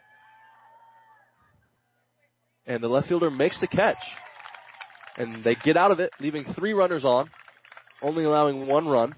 And the left fielder makes the catch. And they get out of it, leaving three runners on, only allowing one run.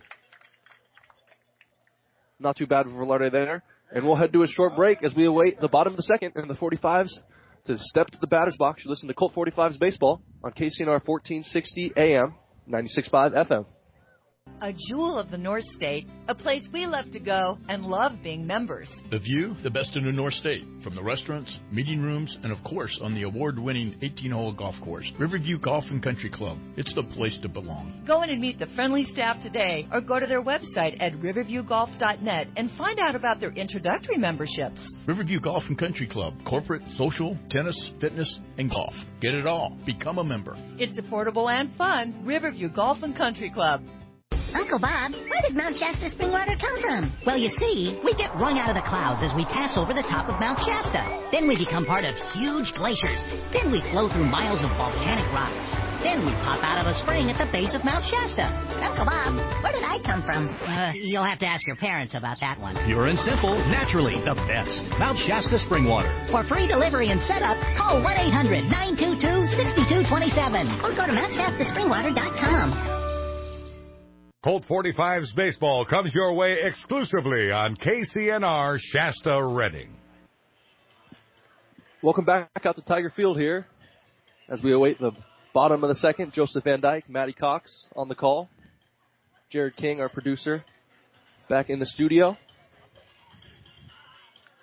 Not too bad for Velarde there. And we'll head to a short break as we await the bottom of the second and the forty-fives to step to the batter's box. You listen to Colt forty-fives Baseball on K C N R fourteen sixty A M, ninety-six point five F M. A jewel of the North State, a place we love to go and love being members. The view, the best in the North State, from the restaurants, meeting rooms, and of course on the award-winning eighteen-hole golf course, Riverview Golf and Country Club. It's the place to belong. Go in and meet the friendly staff today or go to their website at riverview golf dot net and find out about their introductory memberships. Riverview Golf and Country Club, corporate, social, tennis, fitness, and golf. Get it all. Become a member. It's affordable and fun. Riverview Golf and Country Club. Uncle Bob, where did Mount Shasta spring water come from? Well, you see, we get wrung out of the clouds as we pass over the top of Mount Shasta. Then we become part of huge glaciers. Then we flow through miles of volcanic rocks. Then we pop out of a spring at the base of Mount Shasta. Uncle Bob, where did I come from? Uh, you'll have to ask your parents about that one. Pure and simple, naturally the best. Mount Shasta spring water. For free delivery and setup, call one eight hundred nine two two six two two seven or go to mount shasta spring water dot com. Colt forty-fives Baseball comes your way exclusively on K C N R Shasta Redding. Welcome back out to Tiger Field here as we await the bottom of the second. Joseph Van Dyke, Matty Cox on the call. Jared King, our producer, back in the studio.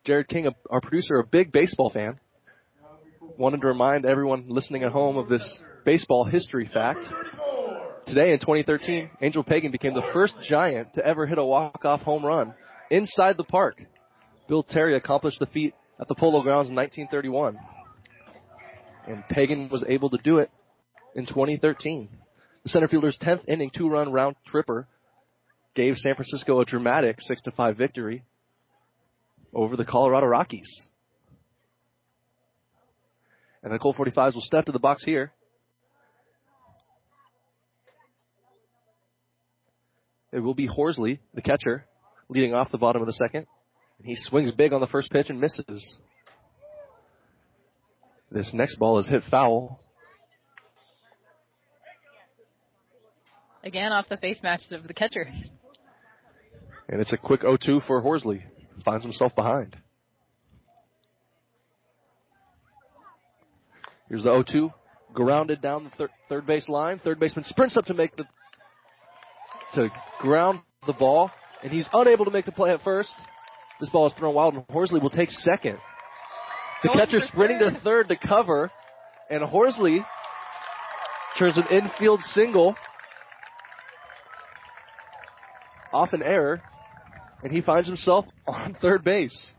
Jared King, our producer, a big baseball fan. Wanted to remind everyone listening at home of this baseball history fact. Today in twenty thirteen, Angel Pagan became the first Giant to ever hit a walk-off home run inside the park. Bill Terry accomplished the feat at the Polo Grounds in nineteen thirty-one. And Pagan was able to do it in twenty thirteen. The center fielder's tenth inning two-run round tripper gave San Francisco a dramatic six to five victory over the Colorado Rockies. And the Colt forty-fives will step to the box here. It will be Horsley, the catcher, leading off the bottom of the second. And he swings big on the first pitch and misses. This next ball is hit foul. Again, off the face mask of the catcher. And it's a quick oh two for Horsley. Finds himself behind. Here's the oh two. Grounded down the thir- third base line. Third baseman sprints up to make the to ground the ball, and he's unable to make the play at first. This ball is thrown wild, and Horsley will take second. The Going catcher sprinting third. to third to cover, and Horsley turns an infield single off an error, and he finds himself on third base.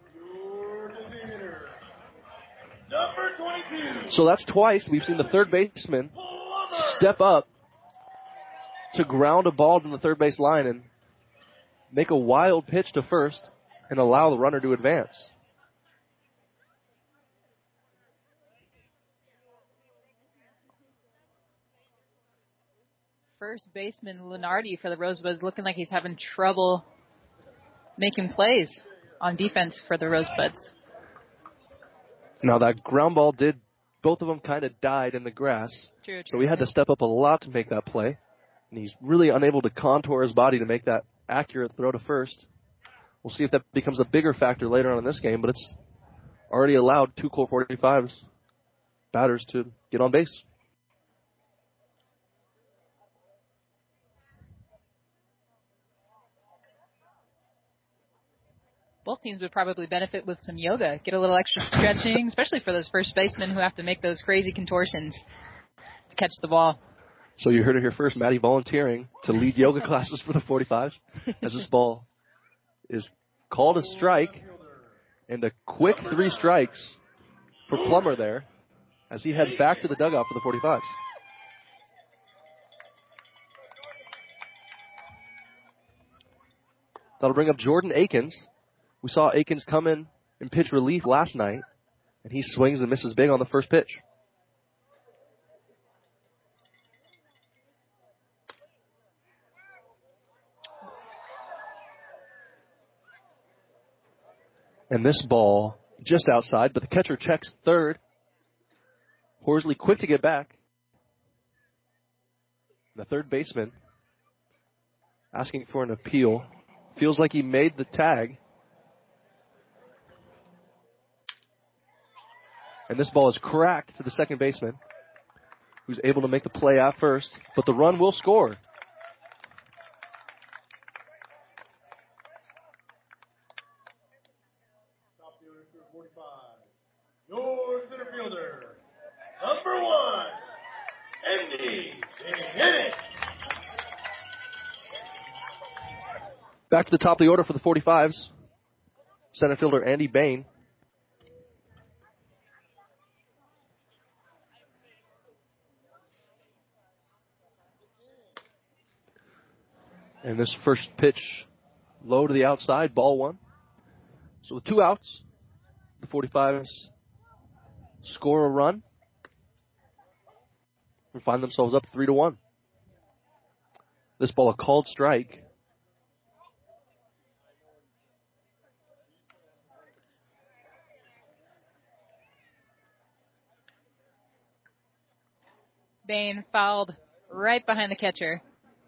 Number twenty-two. So that's twice we've seen the third baseman step up to ground a ball to the third base line and make a wild pitch to first and allow the runner to advance. First baseman Lenardi for the Rosebuds looking like he's having trouble making plays on defense for the Rosebuds. Now that ground ball did, both of them kind of died in the grass. True, true. So he had to step up a lot to make that play. And he's really unable to contour his body to make that accurate throw to first. We'll see if that becomes a bigger factor later on in this game, but it's already allowed two Colt forty-fives batters to get on base. Both teams would probably benefit with some yoga, get a little extra stretching, especially for those first basemen who have to make those crazy contortions to catch the ball. So you heard it here first, Maddie volunteering to lead yoga classes for the forty-fives as this ball is called a strike, and a quick three strikes for Plummer there as he heads back to the dugout for the forty-fives. That'll bring up Jordan Akins. We saw Akins come in in pitch relief last night, and he swings and misses big on the first pitch. And this ball just outside, but the catcher checks third. Horsley quick to get back. The third baseman asking for an appeal. Feels like he made the tag. And this ball is cracked to the second baseman, who's able to make the play at first, but the run will score. Your center fielder, number one, Andy Bennett. Back to the top of the order for the forty-fives. Center fielder Andy Bain. And this first pitch, low to the outside, ball one. So with two outs, the forty-fives score a run and find themselves up three to one. This ball a called strike. Bain fouled right behind the catcher,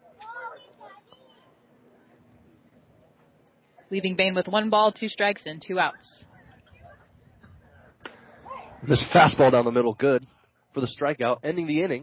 leaving Bain with one ball, two strikes, and two outs. This fastball down the middle, good for the strikeout, ending the inning.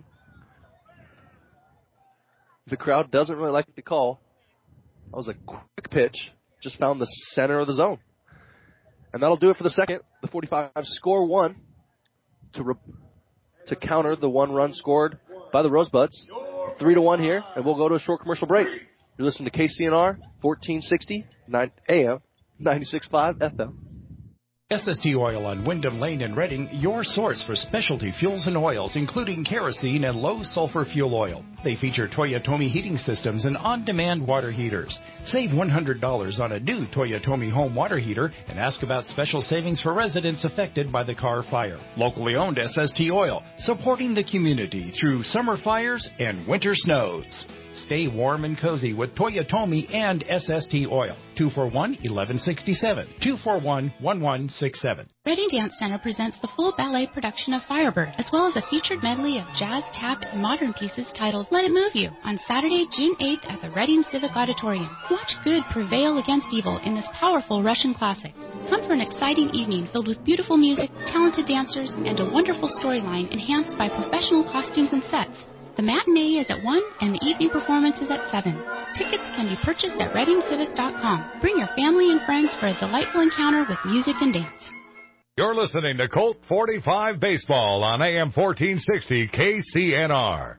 The crowd doesn't really like the call. That was a quick pitch, just found the center of the zone. And that'll do it for the second. The forty-five score one to re- to counter the one run scored by the Rosebuds. Three to one here, and we'll go to a short commercial break. You're listening to K C N R, fourteen sixty A M, ninety-six point five F M. S S T Oil on Wyndham Lane in Reading, your source for specialty fuels and oils, including kerosene and low-sulfur fuel oil. They feature Toyotomi heating systems and on-demand water heaters. Save one hundred dollars on a new Toyotomi home water heater and ask about special savings for residents affected by the Carr fire. Locally owned S S T Oil, supporting the community through summer fires and winter snows. Stay warm and cozy with Toyotomi and S S T Oil. two four one, one one six seven. two four one, one one six seven. Reading Dance Center presents the full ballet production of Firebird, as well as a featured medley of jazz, tap, and modern pieces titled Let It Move You on Saturday, June eighth at the Reading Civic Auditorium. Watch good prevail against evil in this powerful Russian classic. Come for an exciting evening filled with beautiful music, talented dancers, and a wonderful storyline enhanced by professional costumes and sets. The matinee is at one and the evening performance is at seven. Tickets can be purchased at reading civic dot com. Bring your family and friends for a delightful encounter with music and dance. You're listening to Colt forty-five Baseball on A M fourteen sixty K C N R.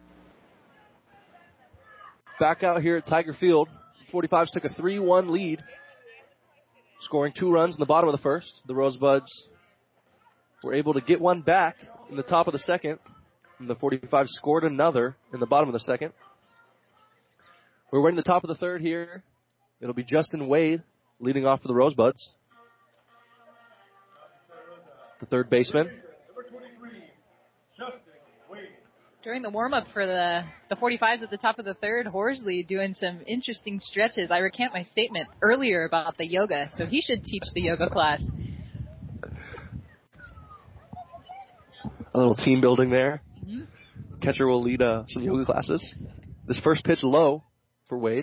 Back out here at Tiger Field, forty-fives took a three one lead, scoring two runs in the bottom of the first. The Rosebuds were able to get one back in the top of the second. And the forty-five scored another in the bottom of the second. We're in the top of the third here. It'll be Justin Wade leading off for the Rosebuds. The third baseman. During the warm-up for the, the forty-fives at the top of the third, Horsley doing some interesting stretches. I recant my statement earlier about the yoga, so he should teach the yoga class. A little team building there. Mm-hmm. Catcher will lead uh, some yoga classes. This first pitch low for Wade.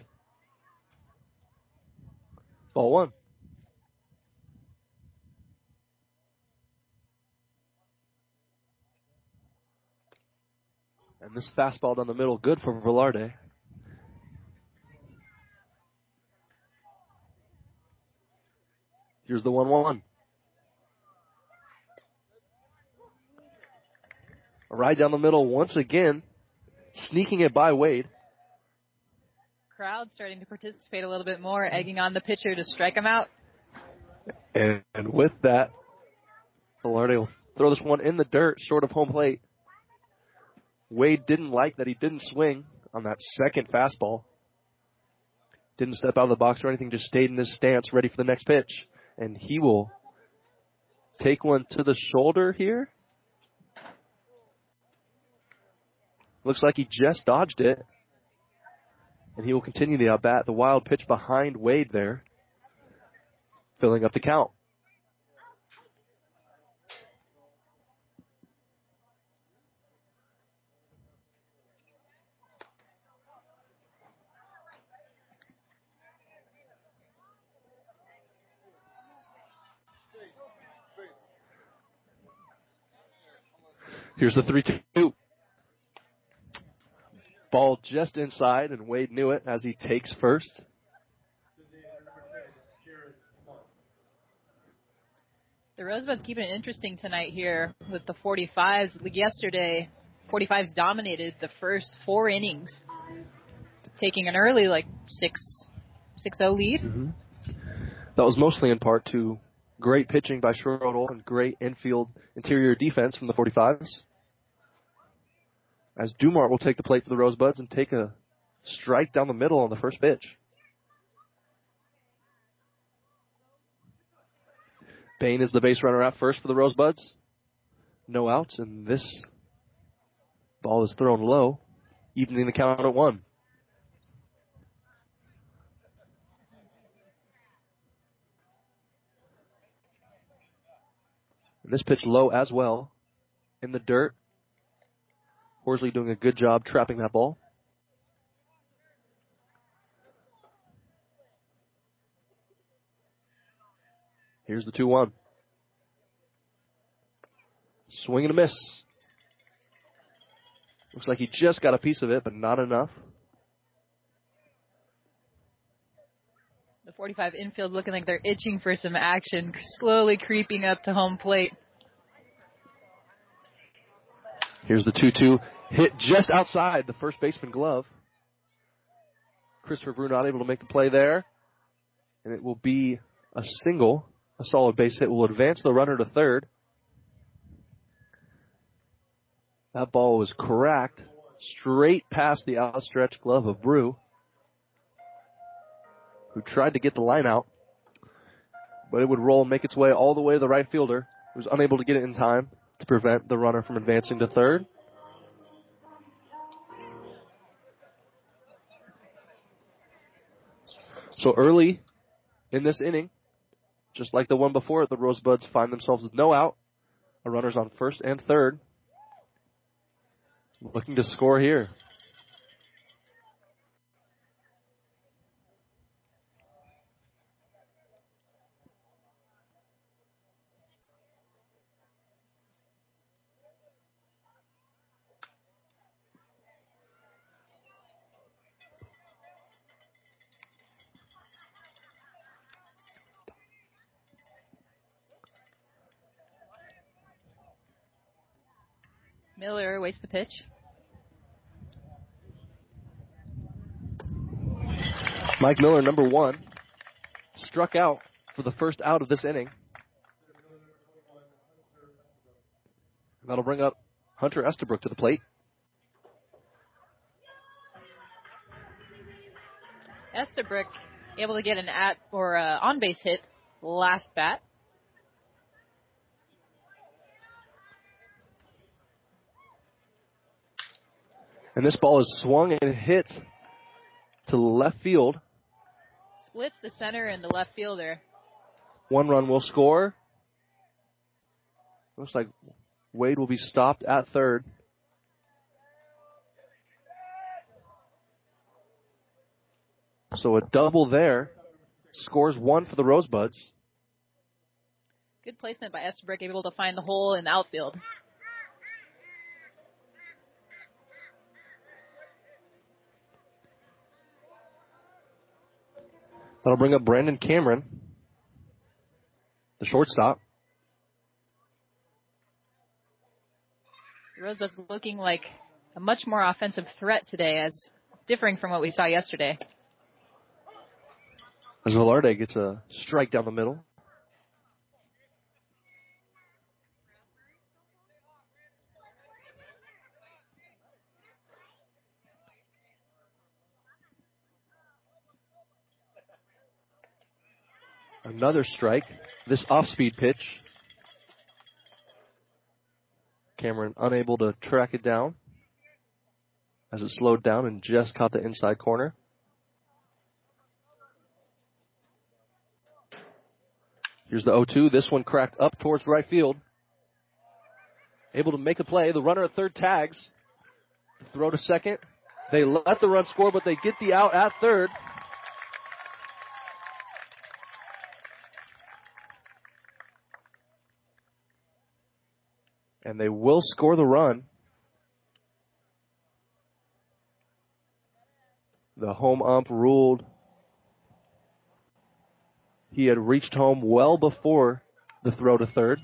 Ball one. And this fastball down the middle, good for Velarde. Here's the one one. A ride down the middle once again, sneaking it by Wade. Crowd starting to participate a little bit more, egging on the pitcher to strike him out. And, and with that, Velarde will throw this one in the dirt, short of home plate. Wade didn't like that he didn't swing on that second fastball. Didn't step out of the box or anything, just stayed in his stance, ready for the next pitch. And he will take one to the shoulder here. Looks like he just dodged it. And he will continue the at-bat. The wild pitch behind Wade there, filling up the count. Here's the three two. Ball just inside, and Wade knew it as he takes first. The Rosebuds keeping it interesting tonight here with the forty-fives. Like yesterday, forty-fives dominated the first four innings, taking an early, like, six oh lead. Mm-hmm. That was mostly in part to great pitching by Schroeder and great infield interior defense from the forty-fives. As Dumart will take the plate for the Rosebuds and take a strike down the middle on the first pitch. Bain is the base runner out first for the Rosebuds. No outs, and this ball is thrown low, evening the count at one. And this pitch low as well, in the dirt. Horsley doing a good job trapping that ball. Here's the two one. Swing and a miss. Looks like he just got a piece of it, but not enough. The The forty-five infield looking like they're itching for some action, slowly creeping up to home plate. Here's the two two hit just outside the first baseman glove. Christopher Brew not able to make the play there. And it will be a single. A solid base hit will advance the runner to third. That ball was cracked straight past the outstretched glove of Brew, who tried to get the line out, but it would roll and make its way all the way to the right fielder, who was unable to get it in time to prevent the runner from advancing to third. So early in this inning, just like the one before it, the Rosebuds find themselves with no out. A runner's on first and third. Looking to score here. Miller waits the pitch. Mike Miller, number one, struck out for the first out of this inning. That'll bring up Hunter Estabrook to the plate. Estabrook able to get an at or uh, on base hit last bat. And this ball is swung and hit to left field. Splits the center and the left fielder. One run will score. Looks like Wade will be stopped at third. So a double there. Scores one for the Rosebuds. Good placement by Estabrook, able to find the hole in the outfield. That'll bring up Brandon Cameron, the shortstop. The Rosebuds looking like a much more offensive threat today, as differing from what we saw yesterday. As Velarde gets a strike down the middle. Another strike. This off-speed pitch. Cameron unable to track it down as it slowed down and just caught the inside corner. Here's the oh two. This one cracked up towards right field. Able to make a play. The runner at third tags. Throw to second. They let the run score, but they get the out at third. And they will score the run. The home ump ruled he had reached home well before the throw to third.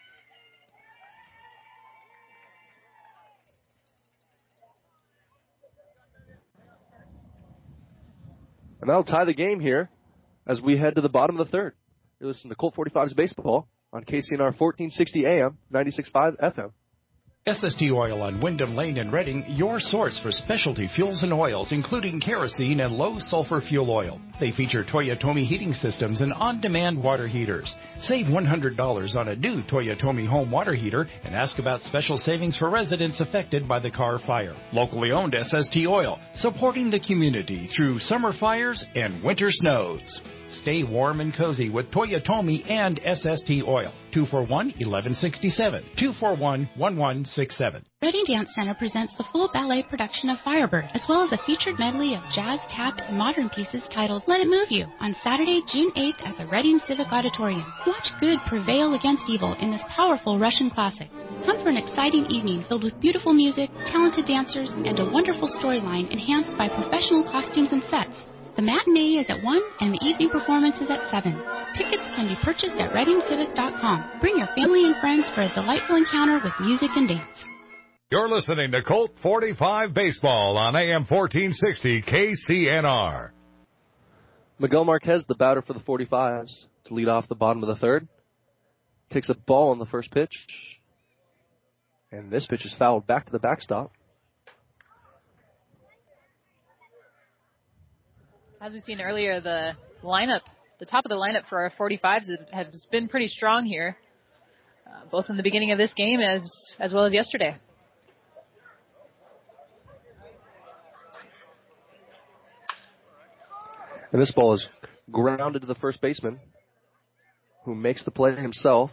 And that'll tie the game here as we head to the bottom of the third. You're listening to Colt forty-five's Baseball on K C N R fourteen sixty A M, ninety-six point five F M. S S T Oil on Wyndham Lane in Reading, your source for specialty fuels and oils, including kerosene and low-sulfur fuel oil. They feature Toyotomi heating systems and on-demand water heaters. Save one hundred dollars on a new Toyotomi home water heater and ask about special savings for residents affected by the Carr fire. Locally owned S S T Oil, supporting the community through summer fires and winter snows. Stay warm and cozy with Toyotomi and S S T Oil. two four one, one one six seven. two four one, one one six seven. Reading Dance Center presents the full ballet production of Firebird, as well as a featured medley of jazz, tap, and modern pieces titled Let It Move You, on Saturday, June eighth at the Reading Civic Auditorium. Watch good prevail against evil in this powerful Russian classic. Come for an exciting evening filled with beautiful music, talented dancers, and a wonderful storyline enhanced by professional costumes and sets. The matinee is at one and the evening performance is at seven. Tickets can be purchased at reading civic dot com. Bring your family and friends for a delightful encounter with music and dance. You're listening to Colt forty-five Baseball on A M fourteen sixty K C N R. Miguel Marquez, the batter for the forty-fives, to lead off the bottom of the third. Takes a ball on the first pitch. And this pitch is fouled back to the backstop. As we've seen earlier, the lineup, the top of the lineup for our forty-fives has been pretty strong here, uh, both in the beginning of this game as as well as yesterday. And this ball is grounded to the first baseman, who makes the play himself.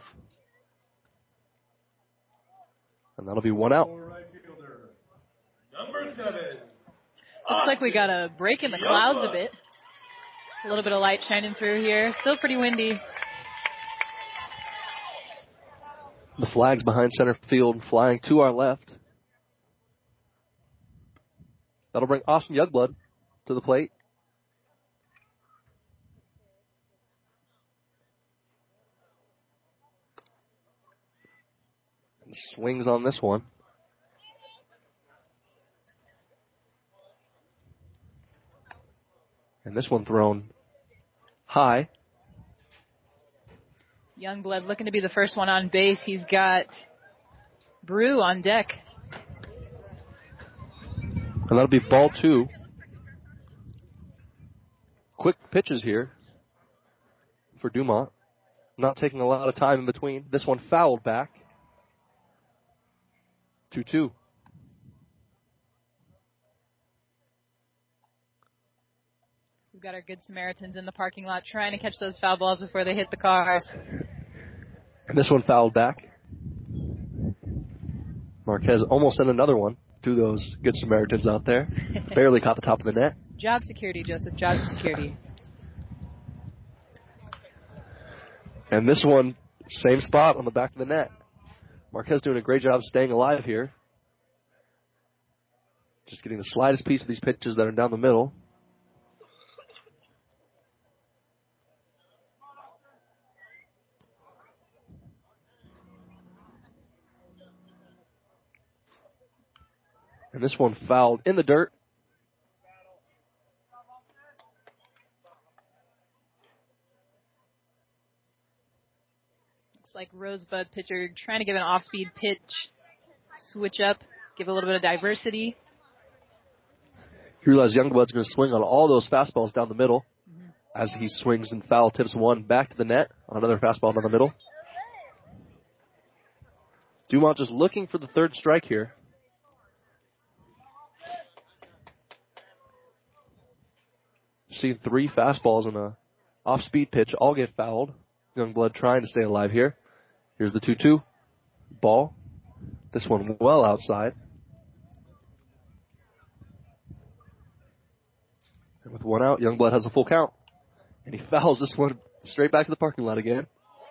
And that'll be one out. Number seven. Looks like we got a break in the clouds a bit. A little bit of light shining through here. Still pretty windy. The flag's behind center field, flying to our left. That'll bring Austin Youngblood to the plate. And swings on this one. And this one thrown high. Youngblood looking to be the first one on base. He's got Brew on deck. And that'll be ball two. Quick pitches here for Dumont. Not taking a lot of time in between. This one fouled back. two two. We've got our good Samaritans in the parking lot trying to catch those foul balls before they hit the cars. And this one fouled back. Marquez almost sent another one to those good Samaritans out there. Barely caught the top of the net. Job security, Joseph. Job security. And this one, same spot on the back of the net. Marquez doing a great job staying alive here. Just getting the slightest piece of these pitches that are down the middle. And this one fouled in the dirt. Looks like Rosebud pitcher trying to give an off-speed pitch, switch up, give a little bit of diversity. You realize Youngblood's going to swing on all those fastballs down the middle. Mm-hmm. As he swings and foul tips one back to the net on another fastball down the middle. Dumont just looking for the third strike here. Seen three fastballs and a off-speed pitch all get fouled. Youngblood trying to stay alive here. Here's the two two. Ball. This one well outside. And with one out, Youngblood has a full count. And he fouls this one straight back to the parking lot again.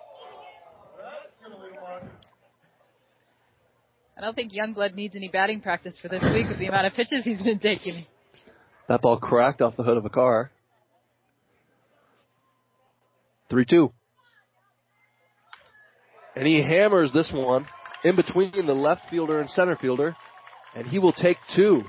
I don't think Youngblood needs any batting practice for this week with the amount of pitches he's been taking. That ball cracked off the hood of a car. three two. And he hammers this one in between the left fielder and center fielder. And he will take two.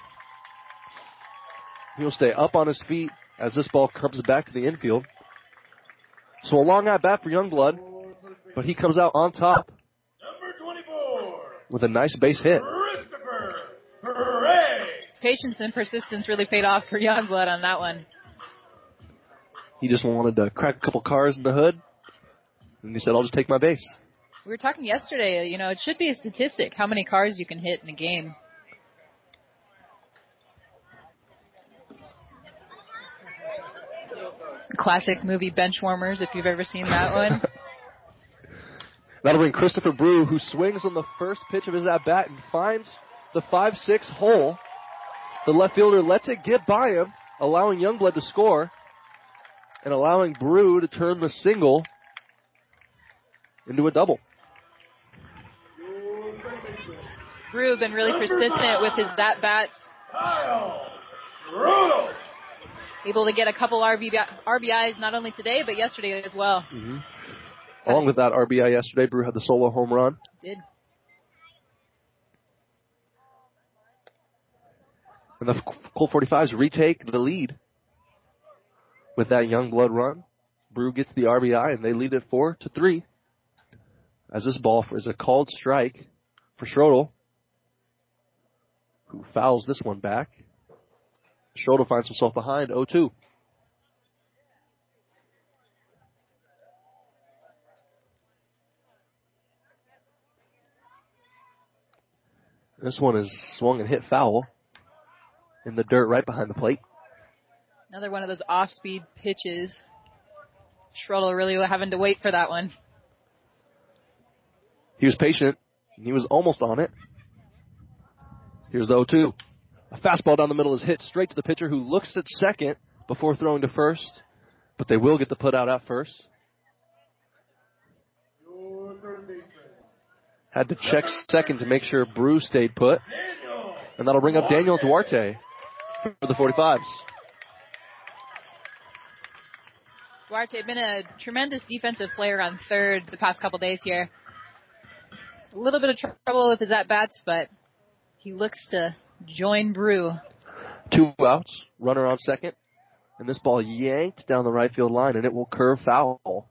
He'll stay up on his feet as this ball comes back to the infield. So a long at bat for Youngblood. But he comes out on top. Number twenty-four. With a nice base hit. Christopher Hooray! Patience and persistence really paid off for Youngblood on that one. He just wanted to crack a couple cars in the hood. And he said, I'll just take my base. We were talking yesterday, you know, it should be a statistic how many cars you can hit in a game. Classic movie Benchwarmers, if you've ever seen that one. That'll bring Christopher Brew, who swings on the first pitch of his at-bat and finds the five six hole. The left fielder lets it get by him, allowing Youngblood to score and allowing Brew to turn the single into a double. Brew been really persistent with his at-bats. Kyle Rudolph. able to get a couple R B Is not only today, but yesterday as well. Mm-hmm. Along with that R B I yesterday, Brew had the solo home run. Did. And the Colt forty-fives retake the lead with that young blood run. Brew gets the R B I, and they lead it four to three. As this ball is a called strike for Schrodel, who fouls this one back. Schrodel finds himself behind oh two. This one is swung and hit foul in the dirt right behind the plate. Another one of those off-speed pitches. Schrodel really having to wait for that one. He was patient, and he was almost on it. Here's the oh two. A fastball down the middle is hit straight to the pitcher, who looks at second before throwing to first, but they will get the put out at first. Had to check second to make sure Brew stayed put. And that'll bring up Daniel Duarte for the forty-fives. Duarte been a tremendous defensive player on third the past couple days here. A little bit of trouble with his at-bats, but he looks to join Brew. Two outs, runner on second. And this ball yanked down the right field line, and it will curve foul.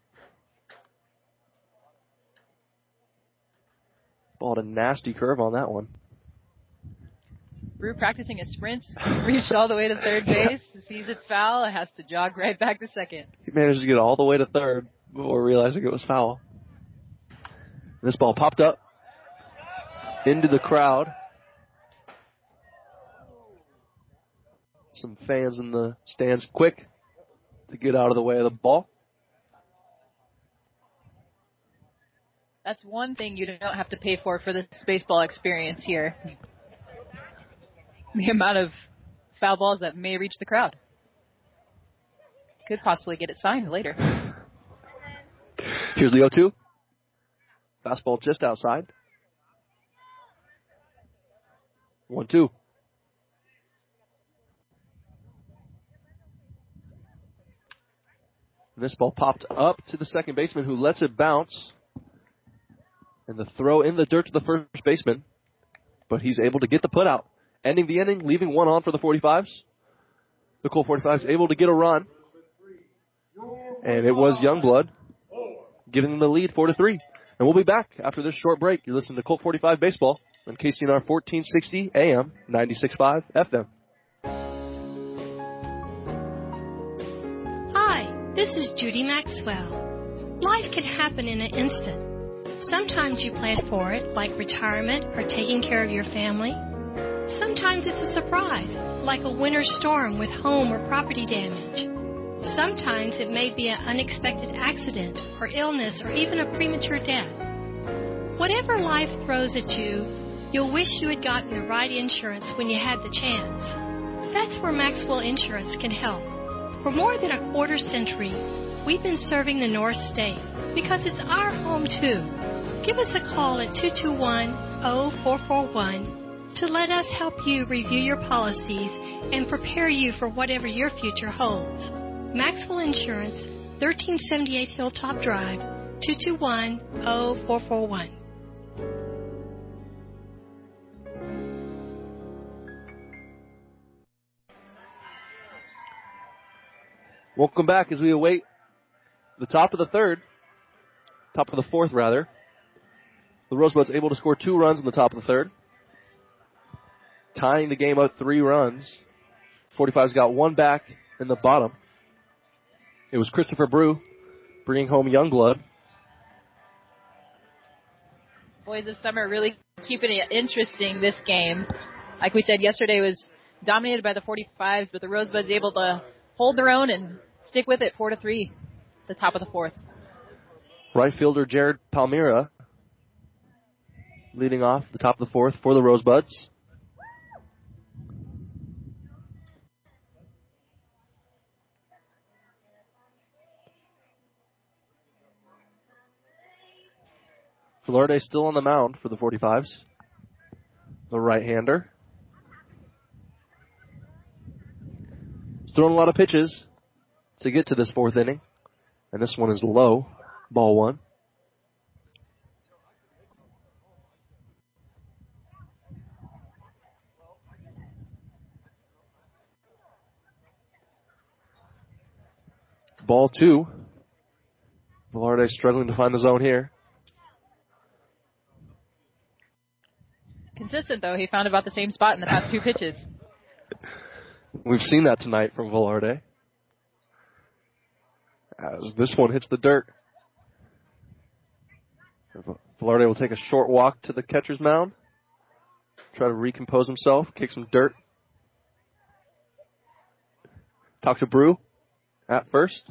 Ball had a nasty curve on that one. Brew practicing his sprints, reached all the way to third base, sees it's foul, and has to jog right back to second. He managed to get all the way to third before realizing it was foul. This ball popped up into the crowd. Some fans in the stands quick to get out of the way of the ball. That's one thing you don't have to pay for for this baseball experience here. The amount of foul balls that may reach the crowd. Could possibly get it signed later. Here's the oh two. Fastball just outside. one two. This ball popped up to the second baseman, who lets it bounce. And the throw in the dirt to the first baseman. But he's able to get the put out. Ending the inning, leaving one on for the forty-fives. The Colt forty-fives able to get a run. And it was Youngblood giving them the lead four to three. And we'll be back after this short break. You're listening to Colt forty-five Baseball on K C N R fourteen sixty A M, ninety-six point five F M. Hi, this is Judy Maxwell. Life can happen in an instant. Sometimes you plan for it, like retirement or taking care of your family. Sometimes it's a surprise, like a winter storm with home or property damage. Sometimes it may be an unexpected accident or illness or even a premature death. Whatever life throws at you, you'll wish you had gotten the right insurance when you had the chance. That's where Maxwell Insurance can help. For more than a quarter century, we've been serving the North State because it's our home too. Give us a call at two two one, oh four four one to let us help you review your policies and prepare you for whatever your future holds. Maxwell Insurance, thirteen seventy-eight Hilltop Drive, two two one, oh four four one. Welcome back as we await the top of the third, top of the fourth rather. The Rosebuds able to score two runs in the top of the third, tying the game up three runs. forty-five's got one back in the bottom. It was Christopher Brew bringing home Youngblood. Boys of Summer really keeping it interesting this game. Like we said, yesterday was dominated by the forty-fives, but the Rosebuds able to hold their own and stick with it four to three at the top of the fourth. Right fielder Jared Palmyra leading off the top of the fourth for the Rosebuds. Velarde still on the mound for the forty-fives. The right-hander. thrown a lot of pitches to get to this fourth inning. And this one is low. Ball one. Ball two. Velarde struggling to find the zone here. Consistent, though. He found about the same spot in the past two pitches. We've seen that tonight from Velarde. As this one hits the dirt. Velarde will take a short walk to the catcher's mound. Try to recompose himself. Kick some dirt. Talk to Brew at first.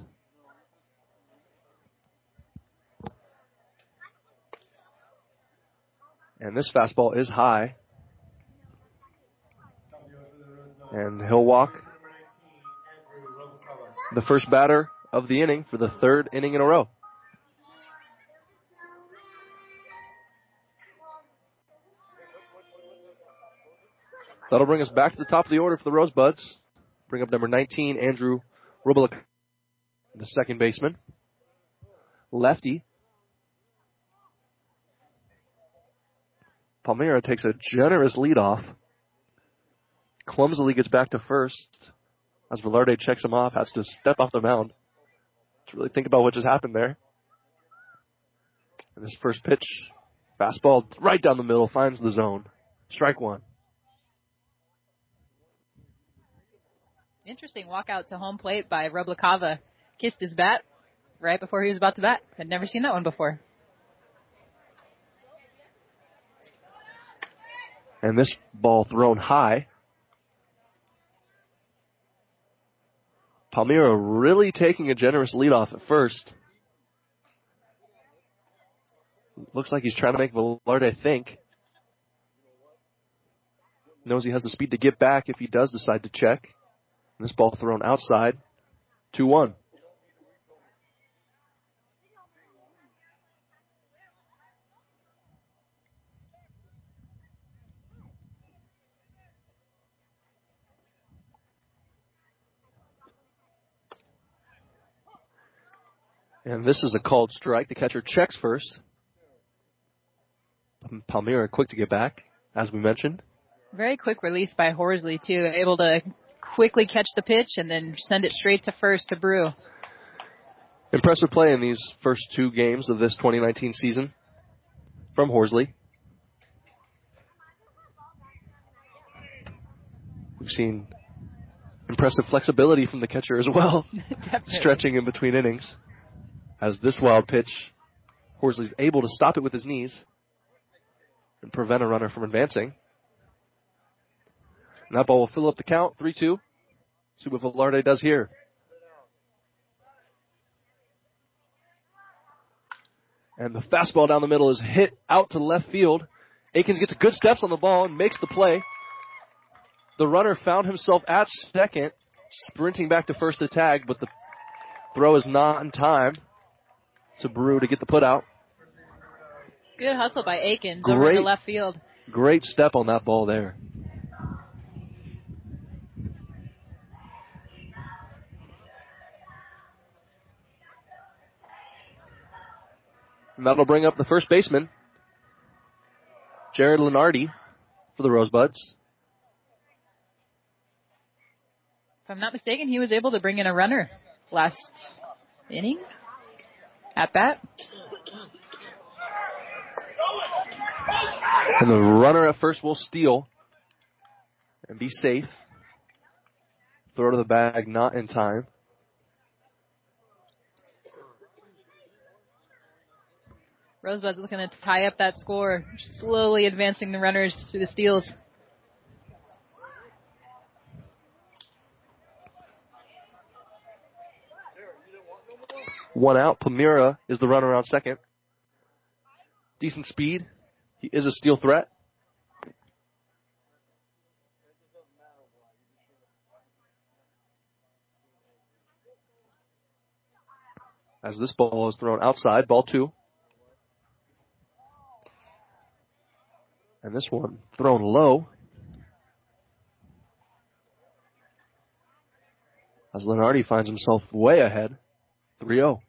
And this fastball is high. And he'll walk the first batter of the inning for the third inning in a row. That'll bring us back to the top of the order for the Rosebuds. Bring up number nineteen, Andrew Rubelik, the second baseman. Lefty. Palmyra takes a generous leadoff. Clumsily gets back to first. As Velarde checks him off, has to step off the mound to really think about what just happened there. And this first pitch, fastball right down the middle, finds the zone. Strike one. Interesting walk out to home plate by Roblikava. Kissed his bat right before he was about to bat. Had never seen that one before. And this ball thrown high. Palmyra really taking a generous leadoff at first. Looks like he's trying to make Velarde think. Knows he has the speed to get back if he does decide to check. And this ball thrown outside. two one. And this is a called strike. The catcher checks first. Palmyra quick to get back, as we mentioned. Very quick release by Horsley, too. Able to quickly catch the pitch and then send it straight to first to Brew. Impressive play in these first two games of this twenty nineteen season from Horsley. We've seen impressive flexibility from the catcher as well. Stretching in between innings. As this wild pitch, Horsley's able to stop it with his knees and prevent a runner from advancing. And that ball will fill up the count, three two. See what Velarde does here. And the fastball down the middle is hit out to left field. Akins gets a good steps on the ball and makes the play. The runner found himself at second, sprinting back to first to tag, but the throw is not in time to Brew to get the put out. Good hustle by Akins great, over to left field. Great step on that ball there. And that'll bring up the first baseman, Jared Lenardi, for the Rosebuds. If I'm not mistaken, he was able to bring in a runner last inning. At bat. And the runner at first will steal and be safe. Throw to the bag, not in time. Rosebud's looking to tie up that score, slowly advancing the runners through the steals. One out. Palmyra is the runner on second. Decent speed. He is a steal threat. As this ball is thrown outside, ball two. And this one thrown low. as Lenardi finds himself way ahead, three oh.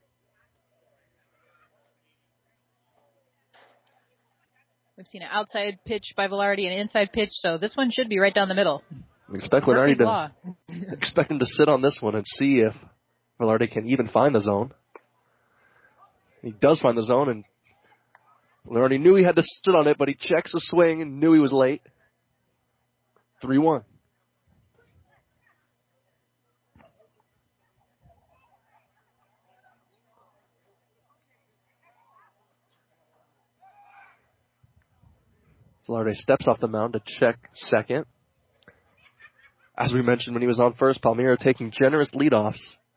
We've seen an outside pitch by Velarde and an inside pitch, so this one should be right down the middle. Expect Lenardi to expect him to sit on this one and see if Velarde can even find the zone. He does find the zone, and Lenardi knew he had to sit on it, but he checks the swing and knew he was late. three one. Velarde steps off the mound to check second. As we mentioned when he was on first, Palmyra taking generous leadoffs.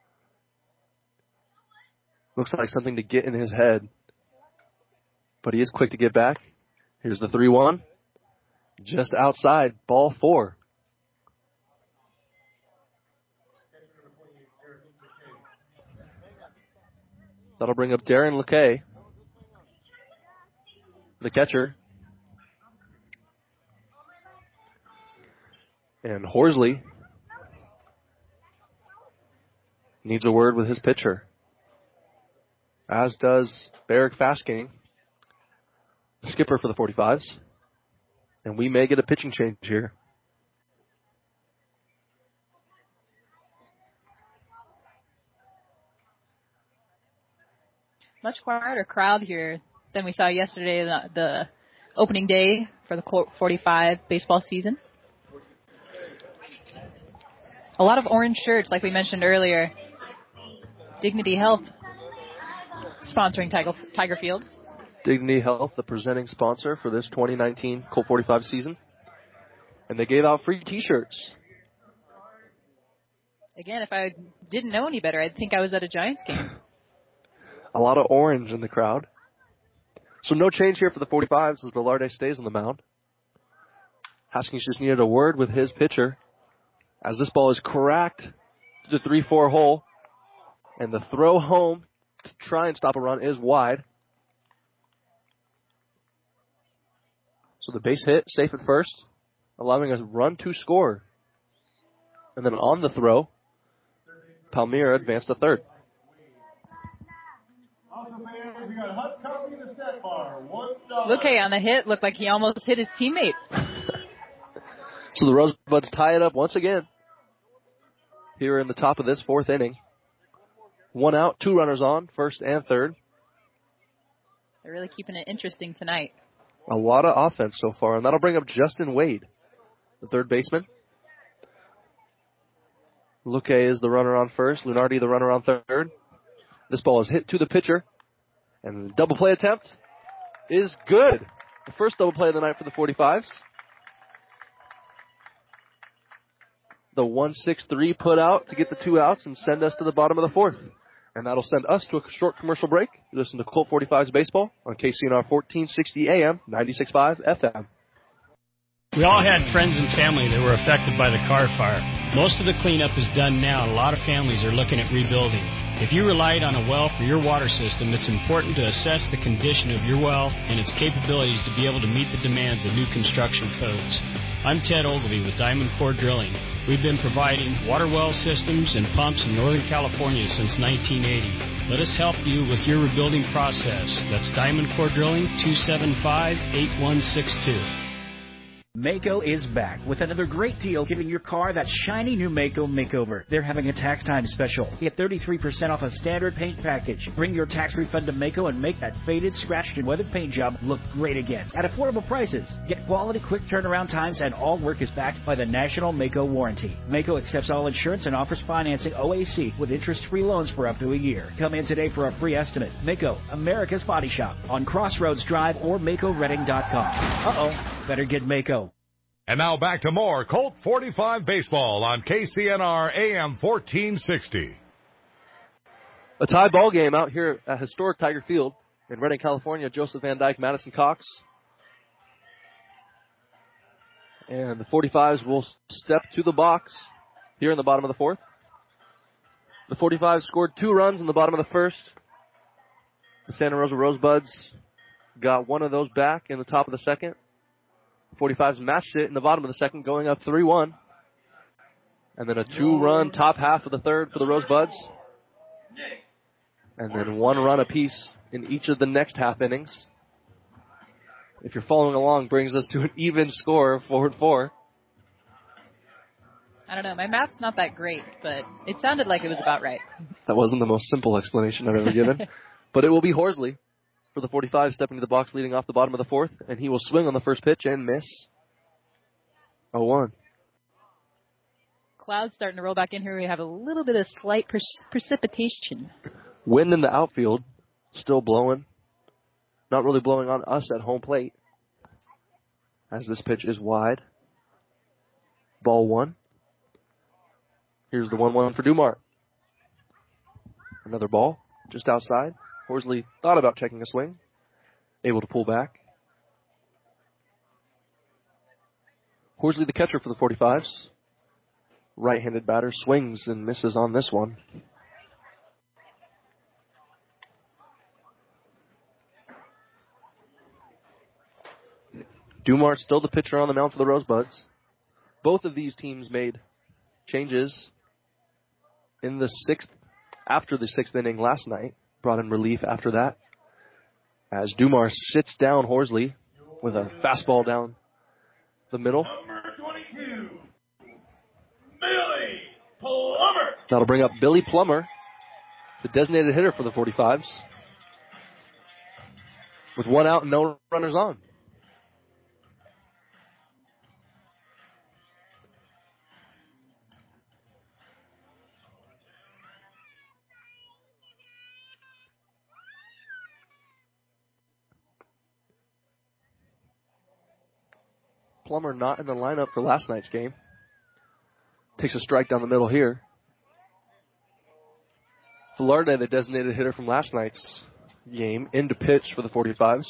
Looks like something to get in his head. But he is quick to get back. Here's the three one. Just outside, ball four. That'll bring up Darren LeKay, the catcher. And Horsley needs a word with his pitcher, as does Barrick Fasking, the skipper for the forty-fives. And we may get a pitching change here. Much quieter crowd here than we saw yesterday, the, the opening day for the Colt forty-five baseball season. A lot of orange shirts, like we mentioned earlier. Dignity Health sponsoring Tiger, Tiger Field. Dignity Health, the presenting sponsor for this twenty nineteen Colt forty-five season. And they gave out free T-shirts. Again, if I didn't know any better, I'd think I was at a Giants game. A lot of orange in the crowd. So no change here for the forty-fives as Velarde stays on the mound. Haskins just needed a word with his pitcher as this ball is cracked to the three four hole. And the throw home to try and stop a run is wide. So the base hit, safe at first, allowing a run to score. And then on the throw, Palmyra advanced to third. LeKay on the hit looked like he almost hit his teammate. So the Rosebuds tie it up once again here in the top of this fourth inning. One out, two runners on, first and third. They're really keeping it interesting tonight. A lot of offense so far, and that'll bring up Justin Wade, the third baseman. LeKay is the runner on first, Lunardi the runner on third. This ball is hit to the pitcher, and the double play attempt is good. The first double play of the night for the forty-fives. The one six three put out to get the two outs and send us to the bottom of the fourth. And that'll send us to a short commercial break. You listen to Colt forty-fives Baseball on K C N R fourteen sixty A M, ninety-six point five F M. We all had friends and family that were affected by the Carr fire. Most of the cleanup is done now, and a lot of families are looking at rebuilding. If you relied on a well for your water system, it's important to assess the condition of your well and its capabilities to be able to meet the demands of new construction codes. I'm Ted Ogilvie with Diamond Core Drilling. We've been providing water well systems and pumps in Northern California since nineteen eighty. Let us help you with your rebuilding process. That's Diamond Core Drilling, two seven five, eight one six two. Maaco is back with another great deal, giving your car that shiny new Maaco makeover. They're having a tax time special. Get thirty-three percent off a standard paint package. Bring your tax refund to Maaco and make that faded, scratched, and weathered paint job look great again at affordable prices. Get quality, quick turnaround times, and all work is backed by the National Maaco Warranty. Maaco accepts all insurance and offers financing O A C with interest-free loans for up to a year. Come in today for a free estimate. Maaco, America's Body Shop on Crossroads Drive or Maaco Redding dot com. Uh-oh, better get Maaco. And now back to more Colt forty-five Baseball on K C N R A M fourteen sixty. A tie ball game out here at historic Tiger Field in Redding, California. Joseph Van Dyke, Madison Cox. And the forty-fives will step to the box here in the bottom of the fourth. The forty-fives scored two runs in the bottom of the first. The Santa Rosa Rosebuds got one of those back in the top of the second. forty-fives matched it in the bottom of the second, going up three one. And then a two-run top half of the third for the Rosebuds. And then one run apiece in each of the next half innings. If you're following along, brings us to an even score of four and four. I don't know. My math's not that great, but it sounded like it was about right. That wasn't the most simple explanation I've ever given. But it will be Horsley for the forty-five, stepping to the box, leading off the bottom of the fourth. And he will swing on the first pitch and miss. oh one. Clouds starting to roll back in here. We have a little bit of slight pre- precipitation. Wind in the outfield, still blowing. Not really blowing on us at home plate. As this pitch is wide. Ball one. Here's the one one for Dumart. Another ball, just outside. Horsley thought about checking a swing. Able to pull back. Horsley, the catcher for the forty-fives. Right-handed batter, swings and misses on this one. Dumart still the pitcher on the mound for the Rosebuds. Both of these teams made changes in the sixth, after the sixth inning last night. Brought in relief after that. As Dumart sits down Horsley with a fastball down the middle. Number twenty-two, Billy Plummer. That'll bring up Billy Plummer, the designated hitter for the forty-fives. With one out and no runners on. Plummer not in the lineup for last night's game. Takes a strike down the middle here. Velarde, the designated hitter from last night's game, in to pitch for the forty-fives.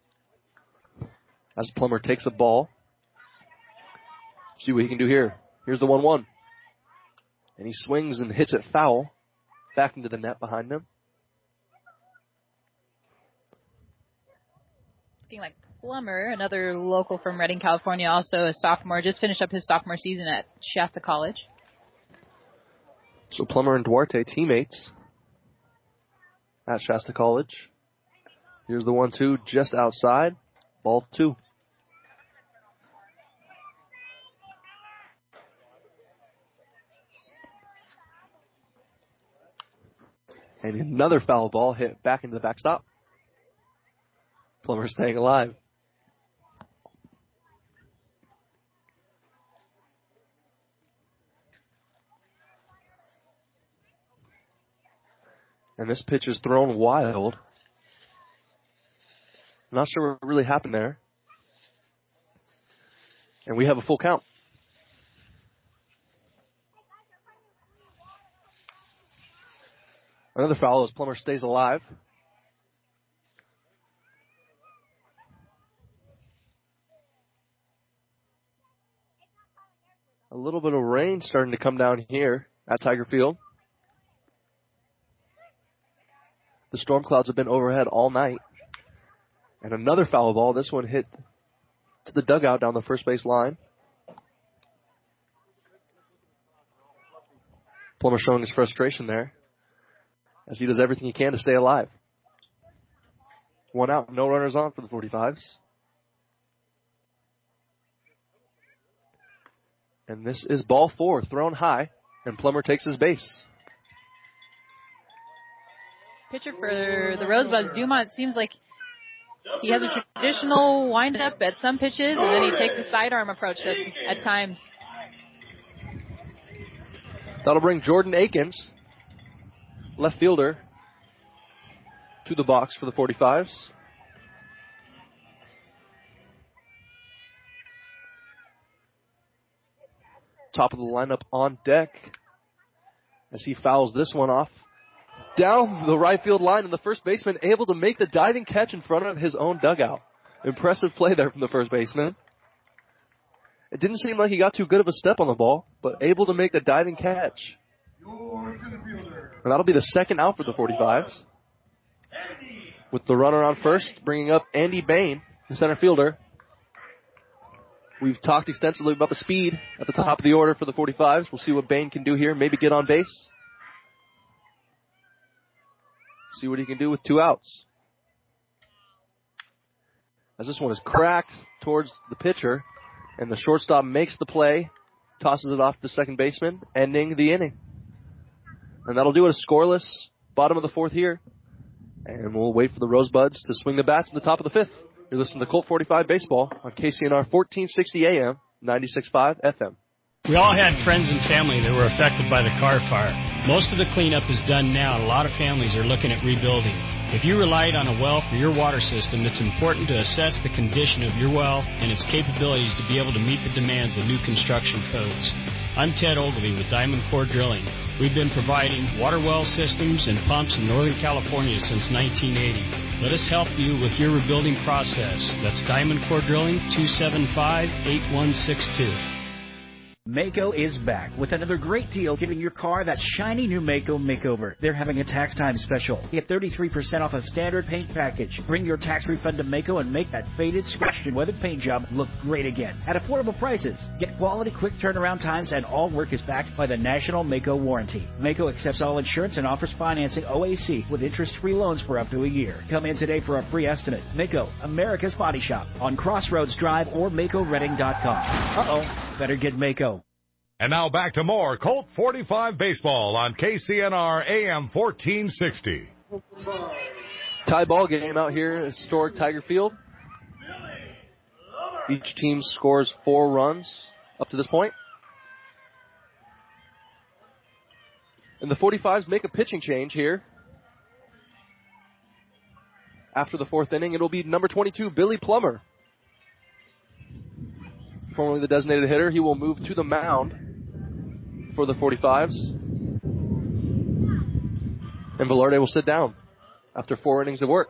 As Plummer takes a ball. See what he can do here. Here's the one one. And he swings and hits it foul. Back into the net behind him. Looking like Plummer, another local from Redding, California, also a sophomore, just finished up his sophomore season at Shasta College. So Plummer and Duarte, teammates at Shasta College. Here's the one two just outside. Ball two. And another foul ball hit back into the backstop. Plummer staying alive. And this pitch is thrown wild. Not sure what really happened there. And we have a full count. Another foul as Plummer stays alive. A little bit of rain starting to come down here at Tiger Field. The storm clouds have been overhead all night. And another foul ball. This one hit to the dugout down the first base line. Plummer showing his frustration there as he does everything he can to stay alive. One out, no runners on for the forty-fives. And this is ball four, thrown high, and Plummer takes his base. Pitcher for the Rosebuds, Dumont, seems like he has a traditional windup at some pitches, and then he takes a sidearm approach at, at times. That'll bring Jordan Akins, left fielder, to the box for the forty-fives. Top of the lineup on deck as he fouls this one off. Down the right field line, and the first baseman able to make the diving catch in front of his own dugout. Impressive play there from the first baseman. It didn't seem like he got too good of a step on the ball, but able to make the diving catch. And that'll be the second out for the forty-fives. With the runner on first, bringing up Andy Bain, the center fielder. We've talked extensively about the speed at the top of the order for the forty-fives. We'll see what Bain can do here. Maybe get on base. See what he can do with two outs. As this one is cracked towards the pitcher, and the shortstop makes the play, tosses it off to the second baseman, ending the inning. And that'll do it. A scoreless bottom of the fourth here. And we'll wait for the Rosebuds to swing the bats in the top of the fifth. You're listening to Colt forty-five Baseball on K C N R fourteen sixty A M, ninety-six point five F M. We all had friends and family that were affected by the car fire. Most of the cleanup is done now, and a lot of families are looking at rebuilding. If you relied on a well for your water system, it's important to assess the condition of your well and its capabilities to be able to meet the demands of new construction codes. I'm Ted Ogilvy with Diamond Core Drilling. We've been providing water well systems and pumps in Northern California since nineteen eighty. Let us help you with your rebuilding process. That's Diamond Core Drilling, two seven five, eight one six two. Maaco is back with another great deal giving your car that shiny new Maaco makeover. They're having a tax time special. Get thirty-three percent off a standard paint package. Bring your tax refund to Maaco and make that faded, scratched, and weathered paint job look great again at affordable prices. Get quality, quick turnaround times, and all work is backed by the National Maaco Warranty. Maaco accepts all insurance and offers financing O A C with interest-free loans for up to a year. Come in today for a free estimate. Maaco, America's Body Shop on Crossroads Drive or Maaco Redding dot com. Uh-oh, better get Maaco. And now back to more Colt forty-five Baseball on K C N R A M fourteen sixty. Tie ball game out here at historic Tiger Field. Each team scores four runs up to this point. And the forty-fives make a pitching change here. After the fourth inning, it'll be number twenty-two, Billy Plummer. Formerly the designated hitter, he will move to the mound for the forty-fives. And Velarde will sit down after four innings of work.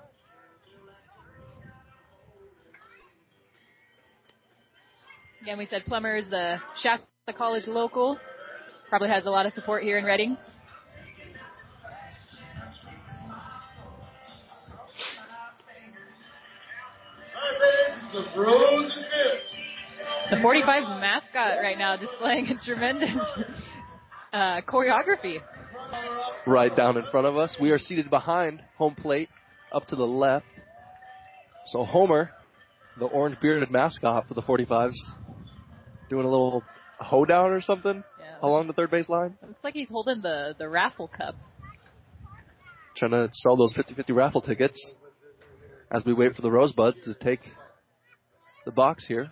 Again, we said Plummer is the Shasta College local. Probably has a lot of support here in Reading. The Bros and Tips. The forty-fives mascot right now displaying a tremendous uh, choreography. Right down in front of us. We are seated behind home plate up to the left. So Homer, the orange-bearded mascot for the forty-fives, doing a little hoedown or something yeah, along the third base line. Looks like he's holding the, the raffle cup. Trying to sell those fifty-fifty raffle tickets as we wait for the Rosebuds to take the box here.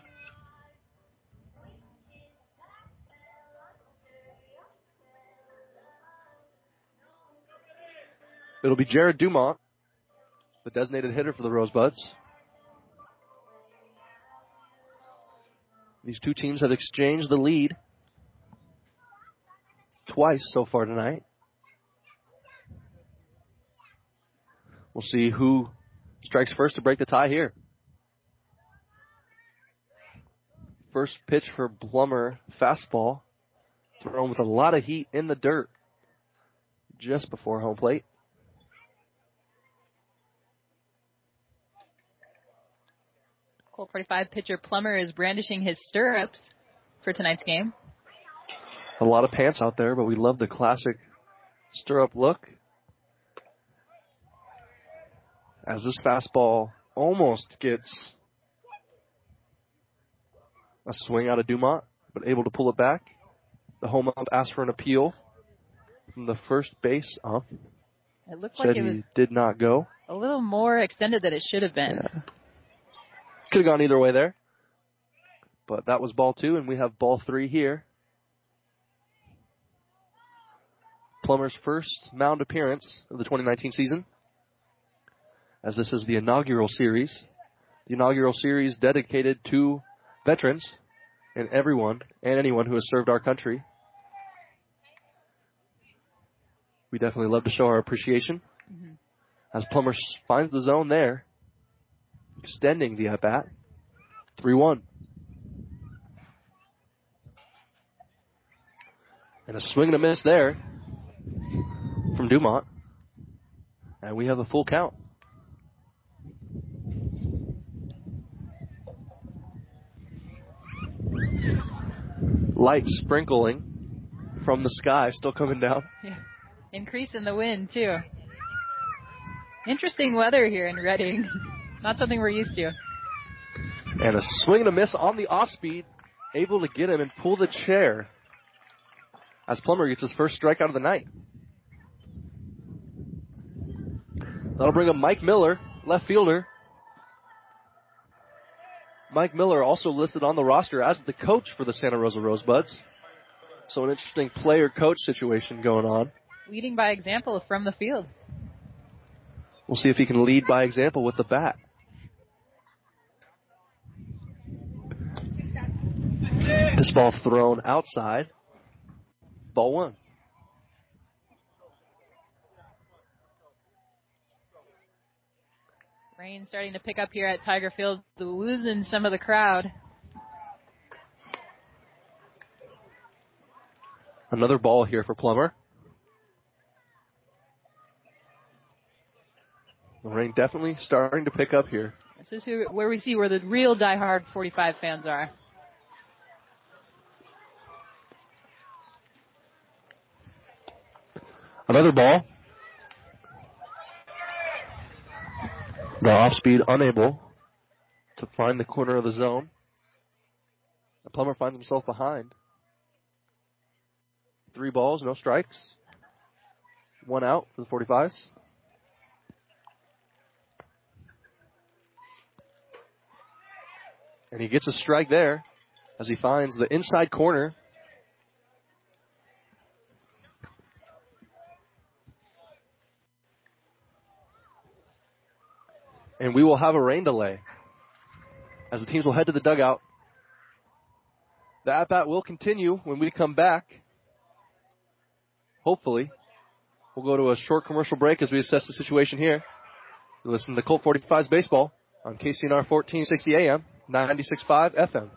It'll be Jared Dumont, the designated hitter for the Rosebuds. These two teams have exchanged the lead twice so far tonight. We'll see who strikes first to break the tie here. First pitch for Plummer, fastball, thrown with a lot of heat in the dirt just before home plate. Colt forty-five pitcher Plummer is brandishing his stirrups for tonight's game. A lot of pants out there, but we love the classic stirrup look. As this fastball almost gets a swing out of Dumont, but able to pull it back. The home ump asked for an appeal from the first base ump. It looked Said like it was he did not go. a little more extended than it should have been. Yeah. Could have gone either way there. But that was ball two, and we have ball three here. Plummer's first mound appearance of the twenty nineteen season, as this is the inaugural series. The inaugural series dedicated to veterans and everyone and anyone who has served our country. We definitely love to show our appreciation. Mm-hmm. As Plummer finds the zone there, extending the at-bat. three one. And a swing and a miss there from Dumont. And we have a full count. light sprinkling from the sky still coming down. Yeah. Increase in the wind, too. Interesting weather here in Reading. Not something we're used to. And a swing and a miss on the off-speed. Able to get him and pull the chair as Plummer gets his first strikeout of the night. That'll bring up Mike Miller, left fielder. Mike Miller also listed on the roster as the coach for the Santa Rosa Rosebuds. So an interesting player-coach situation going on. Leading by example from the field. We'll see if he can lead by example with the bat. This ball thrown outside. Ball one. Rain starting to pick up here at Tiger Field, losing some of the crowd. Another ball here for Plummer. The rain definitely starting to pick up here. This is where we see where the real diehard forty-five fans are. Another ball. The off-speed unable to find the corner of the zone. The Plummer finds himself behind. Three balls, no strikes. One out for the forty-fives. And he gets a strike there as he finds the inside corner. And we will have a rain delay as the teams will head to the dugout. The at-bat will continue when we come back. Hopefully. We'll go to a short commercial break as we assess the situation here. You listen to Colt forty-fives Baseball on K C N R fourteen sixty A M, ninety-six point five F M.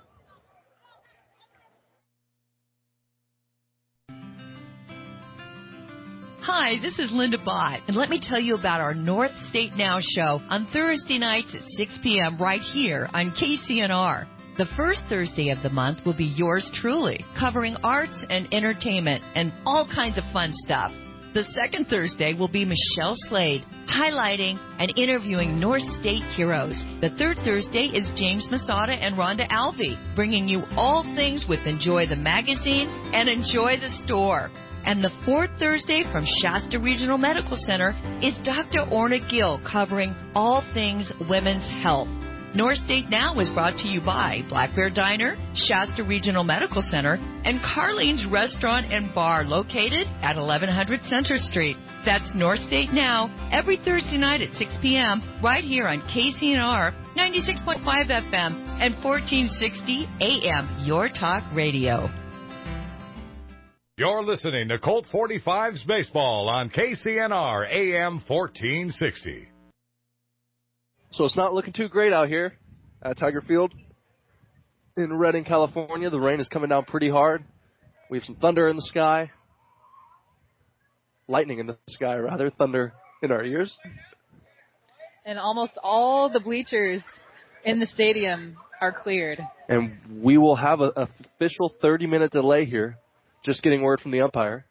Hi, this is Linda Bott, and let me tell you about our North State Now show on Thursday nights at six p.m. right here on K C N R. The first Thursday of the month will be yours truly, covering arts and entertainment and all kinds of fun stuff. The second Thursday will be Michelle Slade, highlighting and interviewing North State heroes. The third Thursday is James Masada and Rhonda Alvey, bringing you all things with Enjoy the Magazine and Enjoy the Store. And the fourth Thursday from Shasta Regional Medical Center is Doctor Orna Gill, covering all things women's health. North State Now is brought to you by Black Bear Diner, Shasta Regional Medical Center, and Carlene's Restaurant and Bar, located at eleven hundred Center Street. That's North State Now, every Thursday night at six p.m. right here on K C N R ninety-six point five F M and fourteen sixty A M, Your Talk Radio. You're listening to Colt forty-fives Baseball on K C N R A M fourteen sixty. So it's not looking too great out here at Tiger Field in Redding, California. The rain is coming down pretty hard. We have some thunder in the sky. Lightning in the sky, rather. Thunder in our ears. And almost all the bleachers in the stadium are cleared. And we will have an official thirty-minute delay here. Just getting word from the umpire.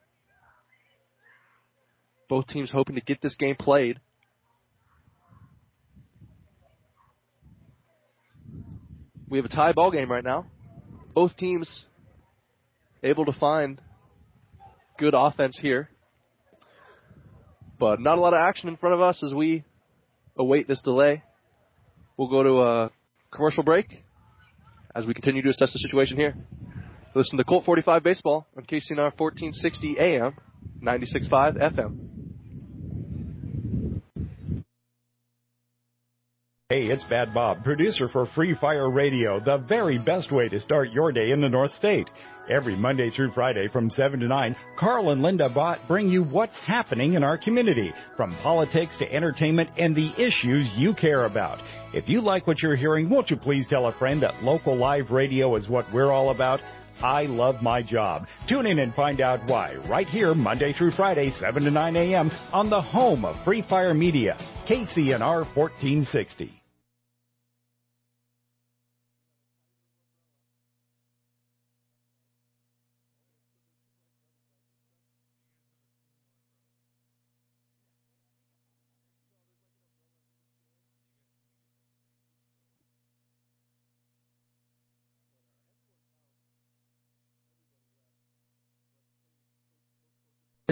Both teams hoping to get this game played. We have a tie ball game right now. Both teams able to find good offense here. But not a lot of action in front of us as we await this delay. We'll go to a commercial break as we continue to assess the situation here. Listen to Colt forty-five Baseball on K C N R fourteen sixty A M, ninety-six point five F M. Hey, it's Bad Bob, producer for Free Fire Radio, the very best way to start your day in the North State. Every Monday through Friday from seven to nine, Carl and Linda Bott bring you what's happening in our community, from politics to entertainment and the issues you care about. If you like what you're hearing, won't you please tell a friend that local live radio is what we're all about? I love my job. Tune in and find out why right here Monday through Friday, seven to nine A M on the home of Free Fire Media, K C N R fourteen sixty.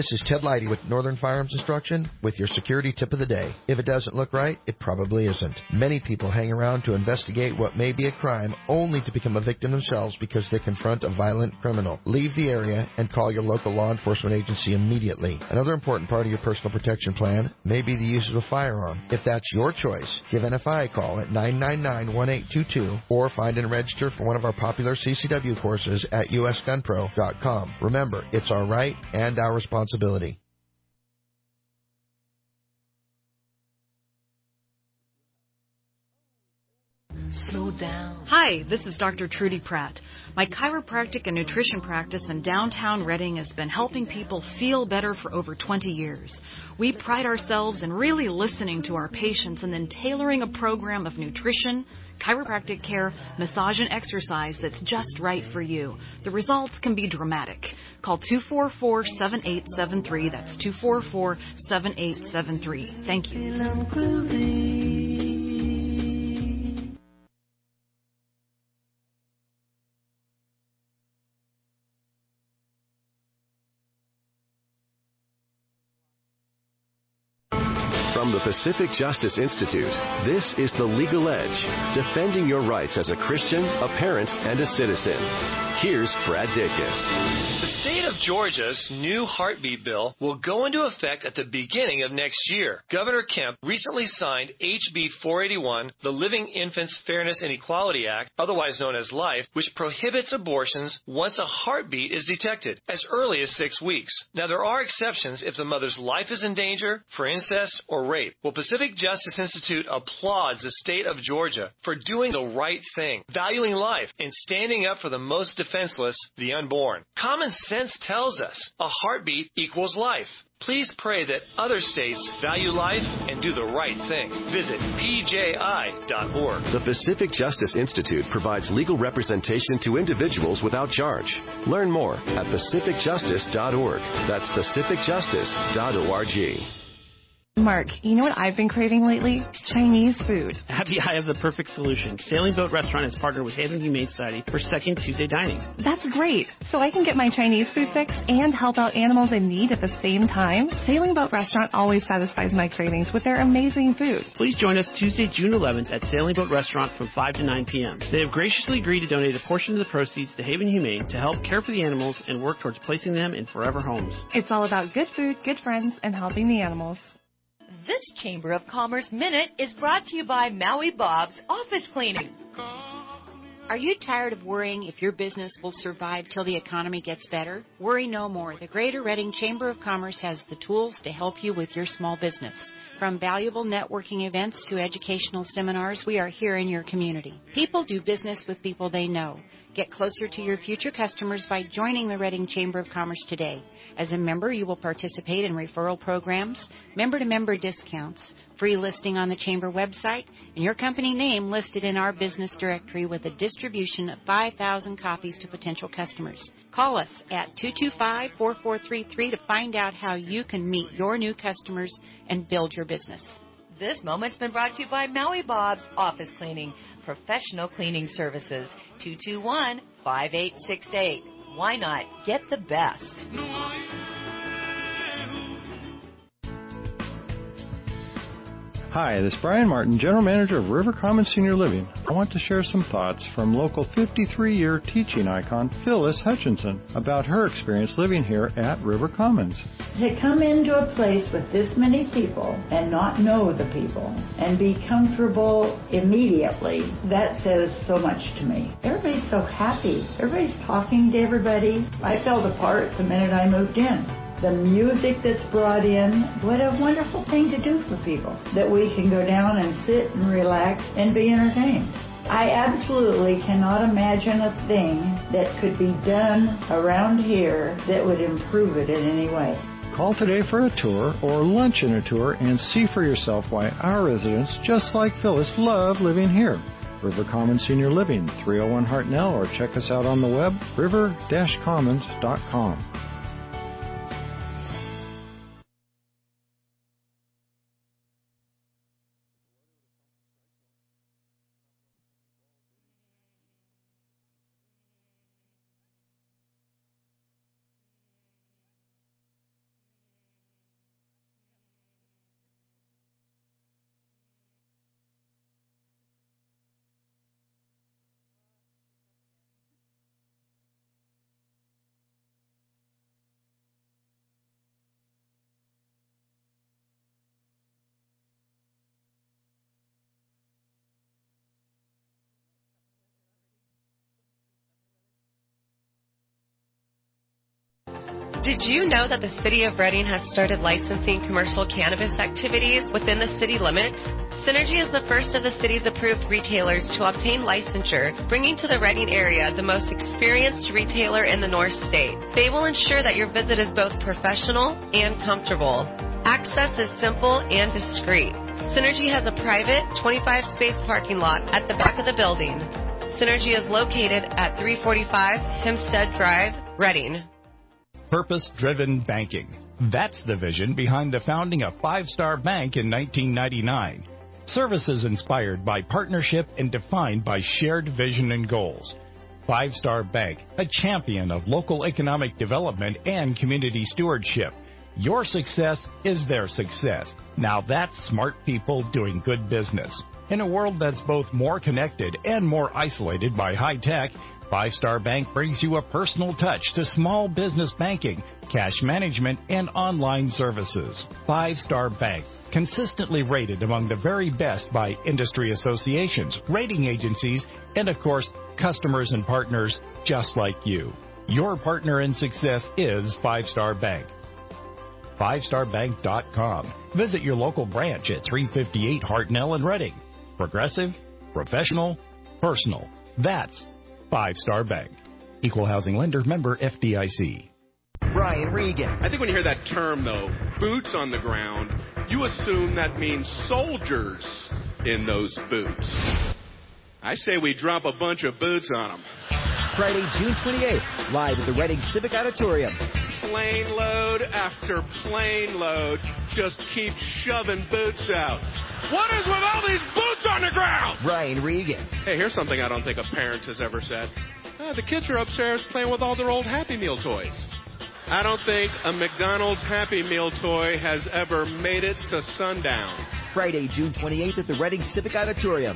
This is Ted Leidy with Northern Firearms Instruction with your security tip of the day. If it doesn't look right, it probably isn't. Many people hang around to investigate what may be a crime only to become a victim themselves because they confront a violent criminal. Leave the area and call your local law enforcement agency immediately. Another important part of your personal protection plan may be the use of a firearm. If that's your choice, give N F I a call at nine nine nine, one eight two two or find and register for one of our popular C C W courses at U S gun pro dot com. Remember, it's our right and our responsibility. Slow down. Hi, this is Doctor Trudy Pratt. My chiropractic and nutrition practice in downtown Reading has been helping people feel better for over twenty years. We pride ourselves in really listening to our patients and then tailoring a program of nutrition, chiropractic care, massage, and exercise that's just right for you. The results can be dramatic. Call two four four, seven eight seven three. That's two four four, seven eight seven three. Thank you. From the Pacific Justice Institute, this is The Legal Edge, defending your rights as a Christian, a parent, and a citizen. Here's Brad Dacus. The state of Georgia's new heartbeat bill will go into effect at the beginning of next year. Governor Kemp recently signed H B four eighty-one, the Living Infants Fairness and Equality Act, otherwise known as LIFE, which prohibits abortions once a heartbeat is detected, as early as six weeks. Now, there are exceptions if the mother's life is in danger, for incest, or rape. Well, Pacific Justice Institute applauds the state of Georgia for doing the right thing, valuing life, and standing up for the most defenseless, the unborn. Common sense tells us a heartbeat equals life. Please pray that other states value life and do the right thing. Visit P J I dot org. The Pacific Justice Institute provides legal representation to individuals without charge. Learn more at pacific justice dot org. That's pacific justice dot org. Mark, you know what I've been craving lately? Chinese food. Abby, I have the perfect solution. Sailing Boat Restaurant has partnered with Haven Humane Society for Second Tuesday Dining. That's great. So I can get my Chinese food fix and help out animals in need at the same time? Sailing Boat Restaurant always satisfies my cravings with their amazing food. Please join us Tuesday, June eleventh at Sailing Boat Restaurant from five to nine p.m. They have graciously agreed to donate a portion of the proceeds to Haven Humane to help care for the animals and work towards placing them in forever homes. It's all about good food, good friends, and helping the animals. This Chamber of Commerce Minute is brought to you by Maui Bob's Office Cleaning. Are you tired of worrying if your business will survive till the economy gets better? Worry no more. The Greater Reading Chamber of Commerce has the tools to help you with your small business. From valuable networking events to educational seminars, we are here in your community. People do business with people they know. Get closer to your future customers by joining the Reading Chamber of Commerce today. As a member, you will participate in referral programs, member-to-member discounts, free listing on the Chamber website, and your company name listed in our business directory with a distribution of five thousand copies to potential customers. Call us at two two five, four four three three to find out how you can meet your new customers and build your business. This moment's been brought to you by Maui Bob's Office Cleaning, professional cleaning services, two two one, five eight six eight. Why not get the best? Hi, this is Brian Martin, General Manager of River Commons Senior Living. I want to share some thoughts from local fifty-three-year teaching icon Phyllis Hutchinson about her experience living here at River Commons. To come into a place with this many people and not know the people and be comfortable immediately, that says so much to me. Everybody's so happy. Everybody's talking to everybody. I felt a part the minute I moved in. The music that's brought in, what a wonderful thing to do for people, that we can go down and sit and relax and be entertained. I absolutely cannot imagine a thing that could be done around here that would improve it in any way. Call today for a tour or lunch in a tour and see for yourself why our residents, just like Phyllis, love living here. River Commons Senior Living, three oh one Hartnell, or check us out on the web, river dash commons dot com. Did you know that the City of Reading has started licensing commercial cannabis activities within the city limits? Synergy is the first of the city's approved retailers to obtain licensure, bringing to the Reading area the most experienced retailer in the North State. They will ensure that your visit is both professional and comfortable. Access is simple and discreet. Synergy has a private twenty-five space parking lot at the back of the building. Synergy is located at three forty-five Hempstead Drive, Reading. Purpose-driven banking. That's the vision behind the founding of Five Star Bank in nineteen ninety-nine. Services inspired by partnership and defined by shared vision and goals. Five Star Bank, a champion of local economic development and community stewardship. Your success is their success. Now that's smart people doing good business. In a world that's both more connected and more isolated by high tech, Five Star Bank brings you a personal touch to small business banking, cash management, and online services. Five Star Bank, consistently rated among the very best by industry associations, rating agencies, and of course, customers and partners just like you. Your partner in success is Five Star Bank. five star bank dot com. Visit your local branch at three fifty-eight Hartnell in Reading. Progressive, professional, personal. That's Five Star Bank. Equal housing lender, member F D I C. Brian Regan. I think when you hear that term, though, boots on the ground, you assume that means soldiers in those boots. I say we drop a bunch of boots on them. Friday, June twenty-eighth, live at the Reading Civic Auditorium. Plane load after plane load just keep shoving boots out. What is with all these boots on the ground? Brian Regan. Hey, here's something I don't think a parent has ever said. Uh, the kids are upstairs playing with all their old Happy Meal toys. I don't think a McDonald's Happy Meal toy has ever made it to sundown. Friday, June twenty-eighth at the Reading Civic Auditorium.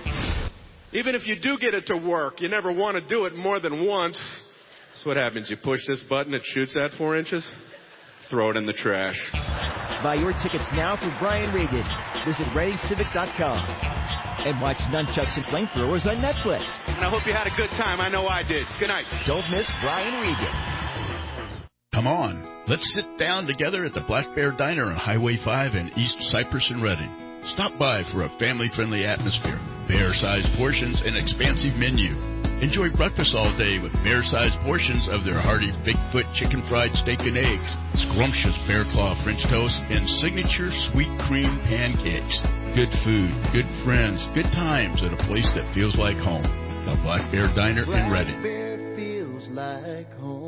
Even if you do get it to work, you never want to do it more than once. That's what happens. You push this button, it shoots at four inches. Throw it in the trash. Buy your tickets now for Brian Regan. Visit reading civic dot com. And watch Nunchucks and Flamethrowers on Netflix. And I hope you had a good time. I know I did. Good night. Don't miss Brian Regan. Come on, let's sit down together at the Black Bear Diner on Highway five in East Cypress and Reading. Stop by for a family-friendly atmosphere, bear-sized portions, and expansive menu. Enjoy breakfast all day with bear-sized portions of their hearty Bigfoot chicken fried steak and eggs, scrumptious bear claw French toast, and signature sweet cream pancakes. Good food, good friends, good times at a place that feels like home. The Black Bear Diner in Reading. Black Bear feels like home.